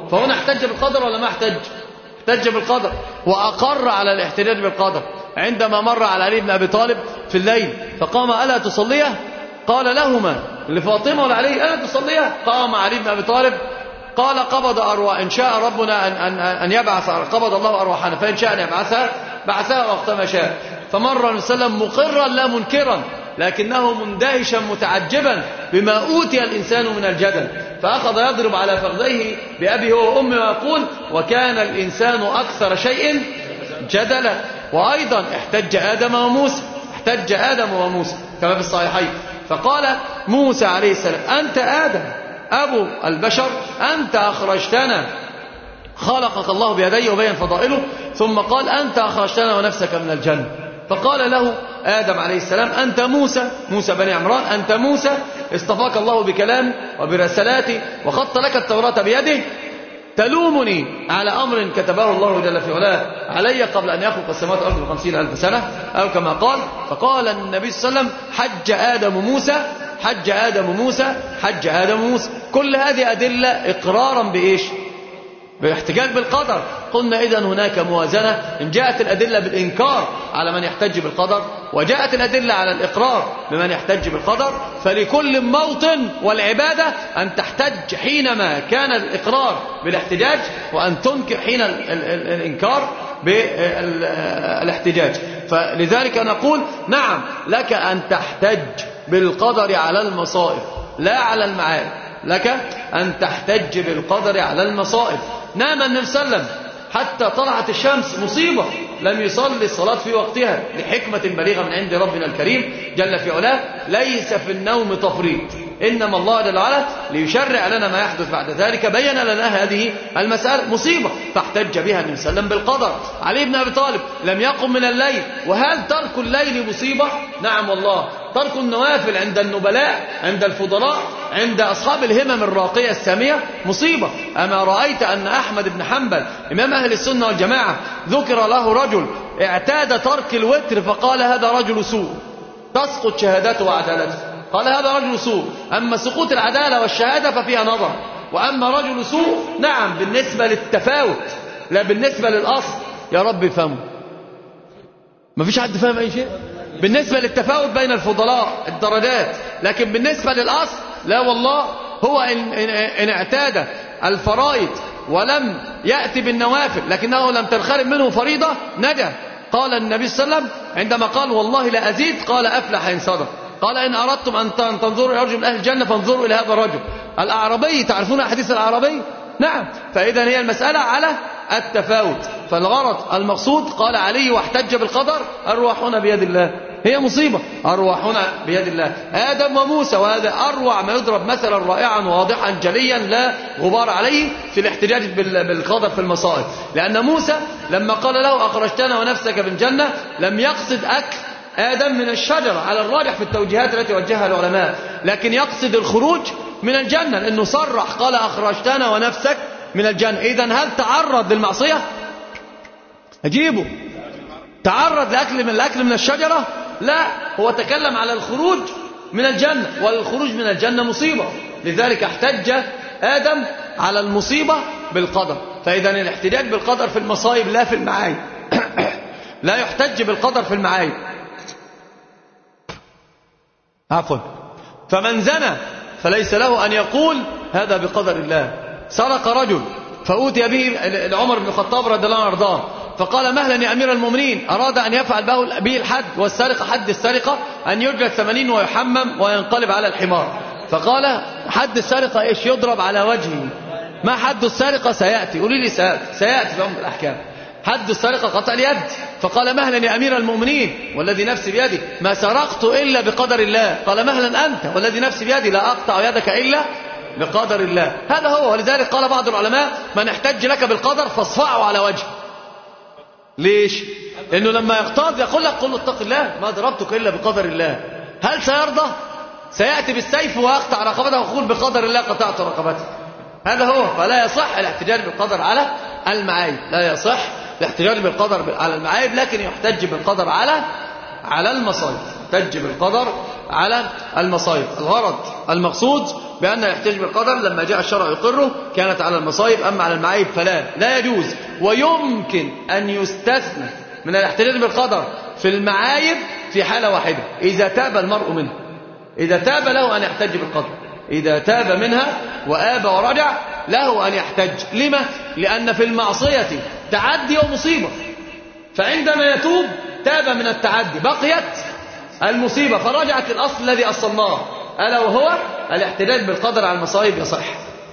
فهنا احتج بالقدر ولا ما احتج؟ احتج بالقدر وأقر على الاحتجاج بالقدر عندما مر على علي بن أبي طالب في الليل فقام ألا تصليه؟ قال لهما لفاطمة ولعلي ألا تصليه؟ قام علي بن أبي طالب قال قبض أرواح إن شاء ربنا أن, أن, أن يبعث قبض الله أرواحنا فإن شاء أن يبعثها بعثها وقت ما شاء. فمر النبي صلى الله عليه وسلم مقرا لا منكرا لكنه مندهشا متعجبا بما أوتي الإنسان من الجدل فأخذ يضرب على فخذيه بأبي هو وأمي ويقول وكان الإنسان أكثر شيء جدلا. وأيضا احتج آدم وموسى احتج آدم وموسى كما في الصحيحين فقال موسى عليه السلام أنت آدم أبو البشر أنت أخرجتنا خلقك الله بيديه وبين فضائله ثم قال أنت أخرجتنا ونفسك من الجنة فقال له آدم عليه السلام أنت موسى موسى بني عمران أنت موسى اصطفاك الله بكلامه وبرسالاته وخط لك التوراة بيده تلومني على أمر كتبه الله جل في علاه علي قبل أن يخلق السماوات والأرض بخمسين ألف سنة أو كما قال. فقال النبي صلى الله عليه وسلم حج آدم موسى حج آدم موسى حج آدم موسى. كل هذه أدلة إقرارا بإيش؟ بالاحتجاج بالقدر. قلنا إذن هناك موازنة إن جاءت الأدلة بالإنكار على من يحتج بالقدر وجاءت الأدلة على الإقرار بمن يحتج بالقدر فلكل موطن والعبادة أن تحتج حينما كان الإقرار بالاحتجاج وأن تنكر حين ال ال ال الإنكار بالاحتجاج. فلذلك نقول نعم لك أن تحتج بالقدر على المصائب لا على المعاد لك أن تحتج بالقدر على المصائب. نام النبي صلى الله عليه وسلم حتى طلعت الشمس مصيبة لم يصلي الصلاة في وقتها لحكمة بليغة من عند ربنا الكريم جل في علاه ليس في النوم تفريط إنما الله جل وعلا ليشرع لنا ما يحدث بعد ذلك بين لنا هذه المسألة مصيبة فاحتج بها النبي صلى الله عليه وسلم بالقدر. علي بن أبي طالب لم يقم من الليل وهل ترك الليل مصيبة؟ نعم والله ترك النوافل عند النبلاء عند الفضلاء عند أصحاب الهمم الراقية السامية مصيبة. أما رأيت أن أحمد بن حنبل إمام أهل السنة والجماعة ذكر له رجل اعتاد ترك الوتر فقال هذا رجل سوء تسقط شهادته وعدالته قال هذا رجل سوء. أما سقوط العدالة والشهادة ففيها نظر وأما رجل سوء نعم بالنسبة للتفاوت لا بالنسبة للأصل يا رب فهمه ما فيش حد فهم أي شيء بالنسبة للتفاوت بين الفضلاء الدرجات لكن بالنسبة للأصل لا والله هو إن, إن اعتاد الفرائض ولم يأتي بالنوافل لكنه لم تنخرم منه فريضة نجا. قال النبي صلى الله عليه وسلم عندما قال والله لا أزيد قال أفلح إن صدق. قال إن أردتم أن تنظروا إلى رجل من أهل الجنة فانظروا إلى هذا الرجل الأعرابي. تعرفون حديث الأعرابي؟ نعم. فإذا هي المسألة على التفاوت فالغرض المقصود قال علي واحتج بالقدر أرواحنا بيد الله هي مصيبة أرواحنا بيد الله آدم وموسى وهذا أروع ما يضرب مثلا رائعا واضحا جليا لا غبار عليه في الاحتجاج بالقدر في المصائب. لأن موسى لما قال له أخرجتنا ونفسك من الجنة لم يقصد أكل آدم من الشجرة على الراجح في التوجيهات التي وجهها العلماء لكن يقصد الخروج من الجنة لأنه صرح قال أخرجتنا ونفسك من الجنة. إذن هل تعرض للمعصية؟ أجيبه تعرض لأكل من الأكل من الشجرة؟ لا هو تكلم على الخروج من الجنة والخروج من الجنة مصيبة لذلك احتج آدم على المصيبة بالقدر. فإذا الاحتجاج بالقدر في المصائب لا في المعايب لا يحتج بالقدر في المعايب عفوا. فمن زنى فليس له أن يقول هذا بقدر الله. سرق رجل فأوتي به عمر بن الخطاب رضي الله عنه وارضاه فقال مهلا يا أمير المؤمنين أراد أن يفعل به الحد والسرقة حد السرقة أن يجلد ثمانين ويحمم وينقلب على الحمار. فقال حد السرقة إيش؟ يضرب على وجهه. ما حد السرقة؟ سيأتي قولي لي سيأتي, سيأتي في أم الأحكام. حد السرقة قطع اليد. فقال مهلا يا أمير المؤمنين والذي نفسي بيدي ما سرقت إلا بقدر الله. قال مهلا أنت والذي نفسي بيدي لا أقطع يدك إلا بقدر الله. هذا هو. ولذلك قال بعض العلماء من احتج لك بالقدر فاصفعه على وجهه. ليش؟ لأنه لما يقتضي يقول لك قل له اتق الله ما ضربتك إلا بقدر الله. هل سيرضى؟ سيأتي بالسيف ويقطع رقبته ويقول بقدر الله قطعت رقبته. هذا هو. فلا يصح الاحتجاج بالقدر على المعايب لا يصح الاحتجاج بالقدر على المعايب لكن يحتج بالقدر على على المصائب، يحتج بالقدر على المصائب. الغرض المقصود بأن يحتج بالقدر لما جاء الشرع يقره كانت على المصائب، أما على المعايب فلا، لا يجوز. ويمكن أن يستثنى من الاحتجاج بالقدر في المعايب في حالة واحدة، إذا تاب المرء منها، إذا تاب له أن يحتج بالقدر، إذا تاب منها وآب ورجع له أن يحتج. لما؟ لأن في المعصية تعدي ومصيبة، فعندما يتوب تاب من التعدي بقيت المصيبة، فرجعت الأصل الذي أصلناه، ألا وهو الاحتجاج بالقدر على المصائب يصح.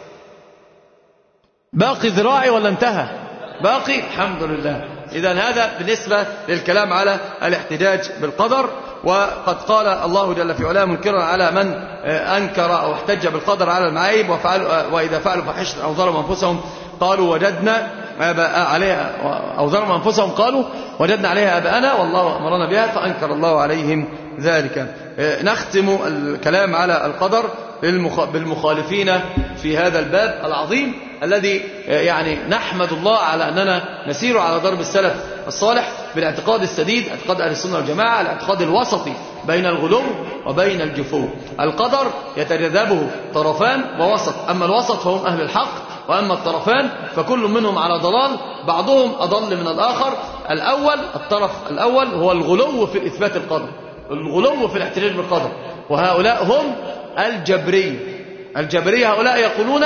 باقي ذراعي ولا انتهى؟ باقي، الحمد لله. إذن هذا بالنسبة للكلام على الاحتجاج بالقدر. وقد قال الله جل في علاه منكرا على من أنكر أو احتج بالقدر على المعايب، وفعلوا وإذا فعلوا فحشة أو ظلموا أنفسهم قالوا وجدنا عليها أو ظلموا أنفسهم قالوا وجدنا عليها آباءنا والله أمرنا بها فأنكر الله عليهم ذلك. نختم الكلام على القدر بالمخالفين في هذا الباب العظيم الذي يعني نحمد الله على أننا نسير على ضرب السلف الصالح بالاعتقاد السديد، اعتقاد أهل السنة والجماعة، الاعتقاد الوسطي بين الغلو وبين الجفو. القدر يتجاذبه طرفان ووسط، أما الوسط فهم أهل الحق، وأما الطرفان فكل منهم على ضلال، بعضهم أضل من الآخر. الأول الطرف الأول هو الغلو في إثبات القدر، الغلو في الاحتجاج بالقدر، وهؤلاء هم الجبرية. الجبرية هؤلاء يقولون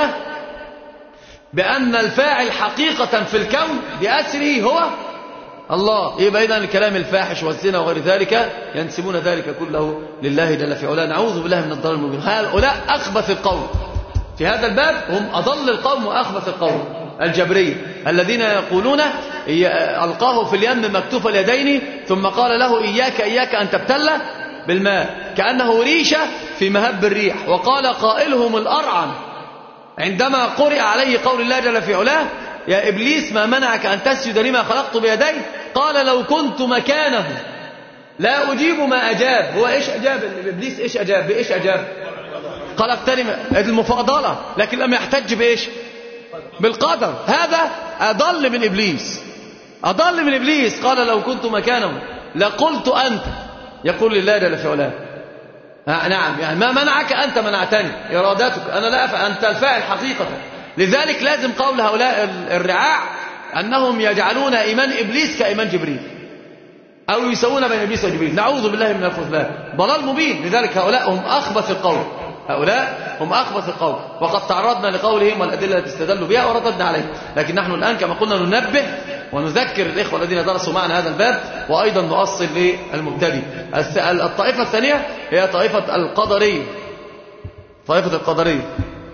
بأن الفاعل حقيقة في الكون بأسره هو الله. يبقى إذن الكلام الفاحش والزنا وغير ذلك ينسبون ذلك كله لله جل في علاه، نعوذ بالله من الضلال المبين. هؤلاء أخبث القوم في هذا الباب، هم أضل القوم وأخبث القوم، الجبرية الذين يقولون ألقاه في اليم مكتوف اليدين ثم قال له إياك إياك أن تبتل بالماء كأنه ريشة في مهب الريح. وقال قائلهم الأرعن عندما قرئ عليه قول الله جل في علاه يا إبليس ما منعك أن تسجد لما خلقت بيدي، قال لو كنت مكانه لا أجيب ما أجاب. هو إيش أجاب إبليس؟ إيش أجاب؟ بإيش أجاب؟ قال اقترم المفاضلة، لكن لم يحتج بإيش؟ بالقدر. هذا أضل من إبليس، أضل من إبليس. قال لو كنت مكانه لقلت أنت، يقول لله جل في علاه نعم، يعني ما منعك أنت منعتني، إرادتك أنا لا أفعل، أنت الفاعل حقيقة. لذلك لازم قول هؤلاء الرعاع أنهم يجعلون إيمان إبليس كإيمان جبريل، أو يسوون بين إبليس وجبريل، نعوذ بالله من الخذلان، ضلال مبين. لذلك هؤلاء هم أخبث القوم، هؤلاء هم أخبث القوم، وقد تعرضنا لقولهم والأدلة التي استدلوا بها ورددنا عليها. لكن نحن الآن كما قلنا ننبه ونذكر الإخوة الذين درسوا معنا هذا الباب، وأيضا نؤصل للمبتدئ. الطائفة الثانية هي طائفة القدرية، طائفة القدرية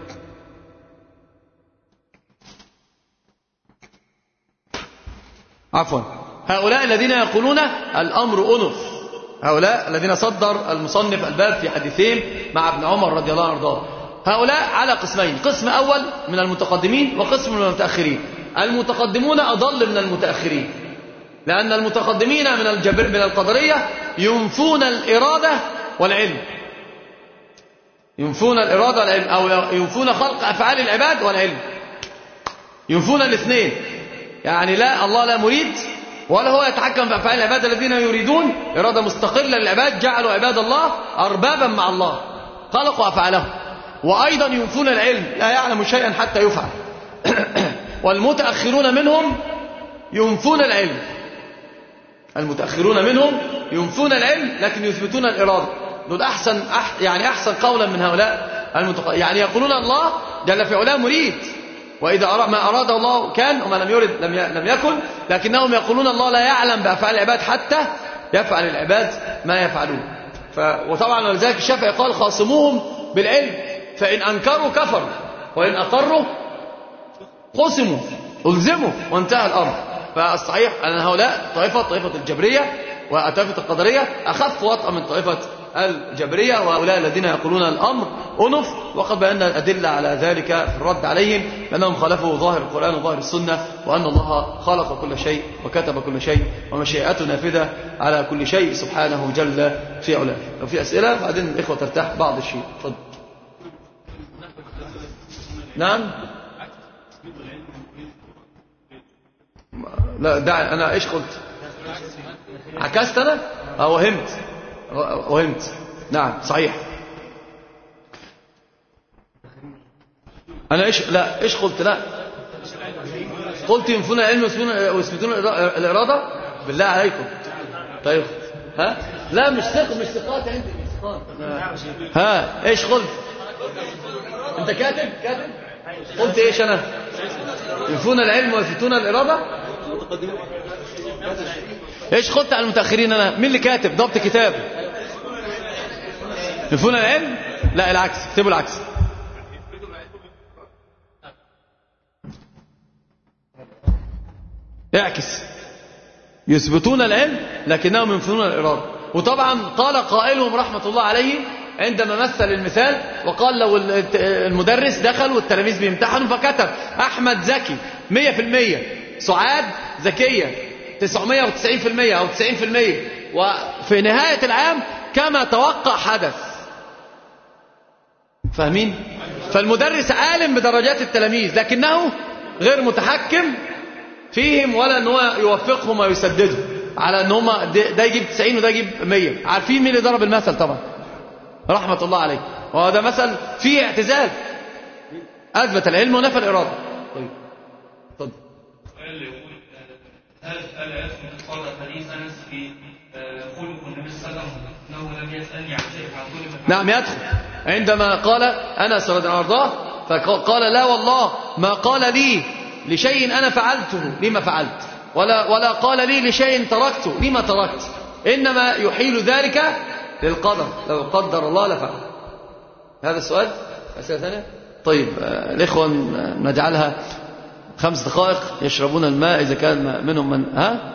عفوا هؤلاء الذين يقولون الأمر أنف، هؤلاء الذين صدر المصنف الباب في حديثين مع ابن عمر رضي الله عنه وارضاه. هؤلاء على قسمين، قسم أول من المتقدمين وقسم من المتأخرين. المتقدمون أضل من المتأخرين، لأن المتقدمين من الجبر من القدرية ينفون الإرادة والعلم، ينفون الإرادة والعلم، أو ينفون خلق أفعال العباد والعلم، ينفون الاثنين. يعني لا، الله لا مريد ولا هو يتحكم في أفعال العباد الذين يريدون إرادة مستقلة للعباد، جعلوا عباد الله أربابا مع الله، خلقوا أفعالهم. وأيضا ينفون العلم، لا يعلم شيئا حتى يفعل. والمتأخرون منهم ينفون العلم، المتأخرون منهم ينفون العلم لكن يثبتون الإرادة. دول أحسن أح يعني أحسن قولا من هؤلاء المتق... يعني يقولون الله جل في علاه مريد، وإذا أراد ما أراد الله كان وما لم يرد لم ي... لم يكن. لكنهم يقولون الله لا يعلم بأفعال العباد حتى يفعل العباد ما يفعلون. ف... وطبعا ولذلك الشافعي قال خاصموهم بالعلم، فإن أنكروا كفروا وإن أقروا قسموا ألزموا وانتهى الأمر. فالصحيح أن هؤلاء طائفة طائفة الجبرية وطائفة القدرية أخف وطأ من طائفة الجبرية، وهؤلاء الذين يقولون الأمر أنف. وقد بينا الأدلة على ذلك في الرد عليهم، لأنهم خالفوا ظاهر القرآن وظاهر السنة، وأن الله خلق كل شيء وكتب كل شيء ومشيئته نافذة على كل شيء سبحانه جل في علاه. لو في أسئلة بعدين الإخوة ترتاح بعض الشيء. تفضل. نعم. لا دع أنا إيش قلت؟ عكست أنا؟ اه وهمت وهمت نعم صحيح. انا ايش لا ايش قلت؟ لا قلت ينفون العلم ويثبتون الاراده بالله عليكم. طيب ها لا مش ثقه مش ثقات عندي مش ثقات. ها ايش قلت انت؟ كاتب كاتب قلت ايش انا؟ ينفون العلم ويثبتون الاراده. ايش قلت على المتاخرين انا؟ مين اللي كاتب ضبط كتاب؟ ينفون العلم؟ لا العكس، اكتبوا العكس. اعكس يثبتون العلم لكنهم ينفون الإرادة. وطبعا قال قائلهم رحمة الله عليه عندما مثل المثال وقال لو المدرس دخل والتلاميذ بيمتحنوا فكتب أحمد ذكي مية في المية، سعاد ذكية تسعمية وتسعين في المية أو تسعين في المية، وفي نهاية العام كما توقع حدث. فاهمين؟ فالمدرس عالم بدرجات التلاميذ لكنه غير متحكم فيهم ولا ان هو يوفقهم ويسددهم على ان هم ده يجيب تسعين وده يجيب مية. عارفين مين اللي ضرب المثل؟ طبعا رحمة الله عليه. وهذا مثل فيه اعتزال، اثبت العلم ونفى الاراده. طيب اتفضل. سؤال يقول هل هل يثبت قال حديث انس في خلق النبي صلى الله عليه وسلم انه لم يسالني عن شيء عن كل. نعم يدخل عندما قال انس رضي الله عنه فقال لا والله ما قال لي لشيء أنا فعلته لما فعلت، ولا ولا قال لي لشيء تركته لما تركت، إنما يحيل ذلك للقدر، لو قدر الله لفعل. هذا السؤال. أسئلة ثانية؟ طيب الإخوة نجعلها خمس دقائق يشربون الماء إذا كان منهم من ها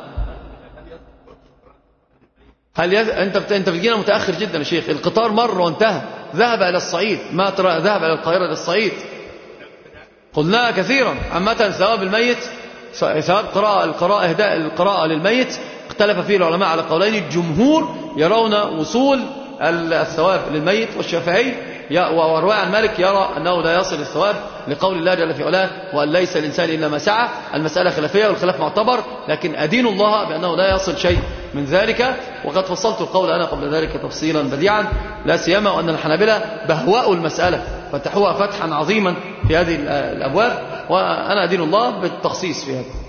هل يز... أنت بت... أنت بتجينا متأخر جدا يا شيخ. القطار مر وانتهى، ذهب إلى الصعيد، ما ترى ذهب إلى القاهرة إلى الصعيد. قلناها كثيرا. عامة ثواب الميت ثواب قراءة القراءة إهداء القراءة للميت اختلف فيه العلماء على قولين. الجمهور يرون وصول الثواب للميت، والشافعي ورواه عن مالك يرى أنه لا يصل الثواب لقول الله جل في علاه وأن ليس الإنسان إلا ما سعى. المسألة خلافية والخلاف معتبر، لكن أدين الله بأنه لا يصل شيء من ذلك. وقد فصلت القول أنا قبل ذلك تفصيلا بديعا، لا سيما وأن الحنابلة بهواء المسألة فتحوها فتحا عظيما في هذه الأبواب، وأنا أدين الله بالتخصيص في هذا.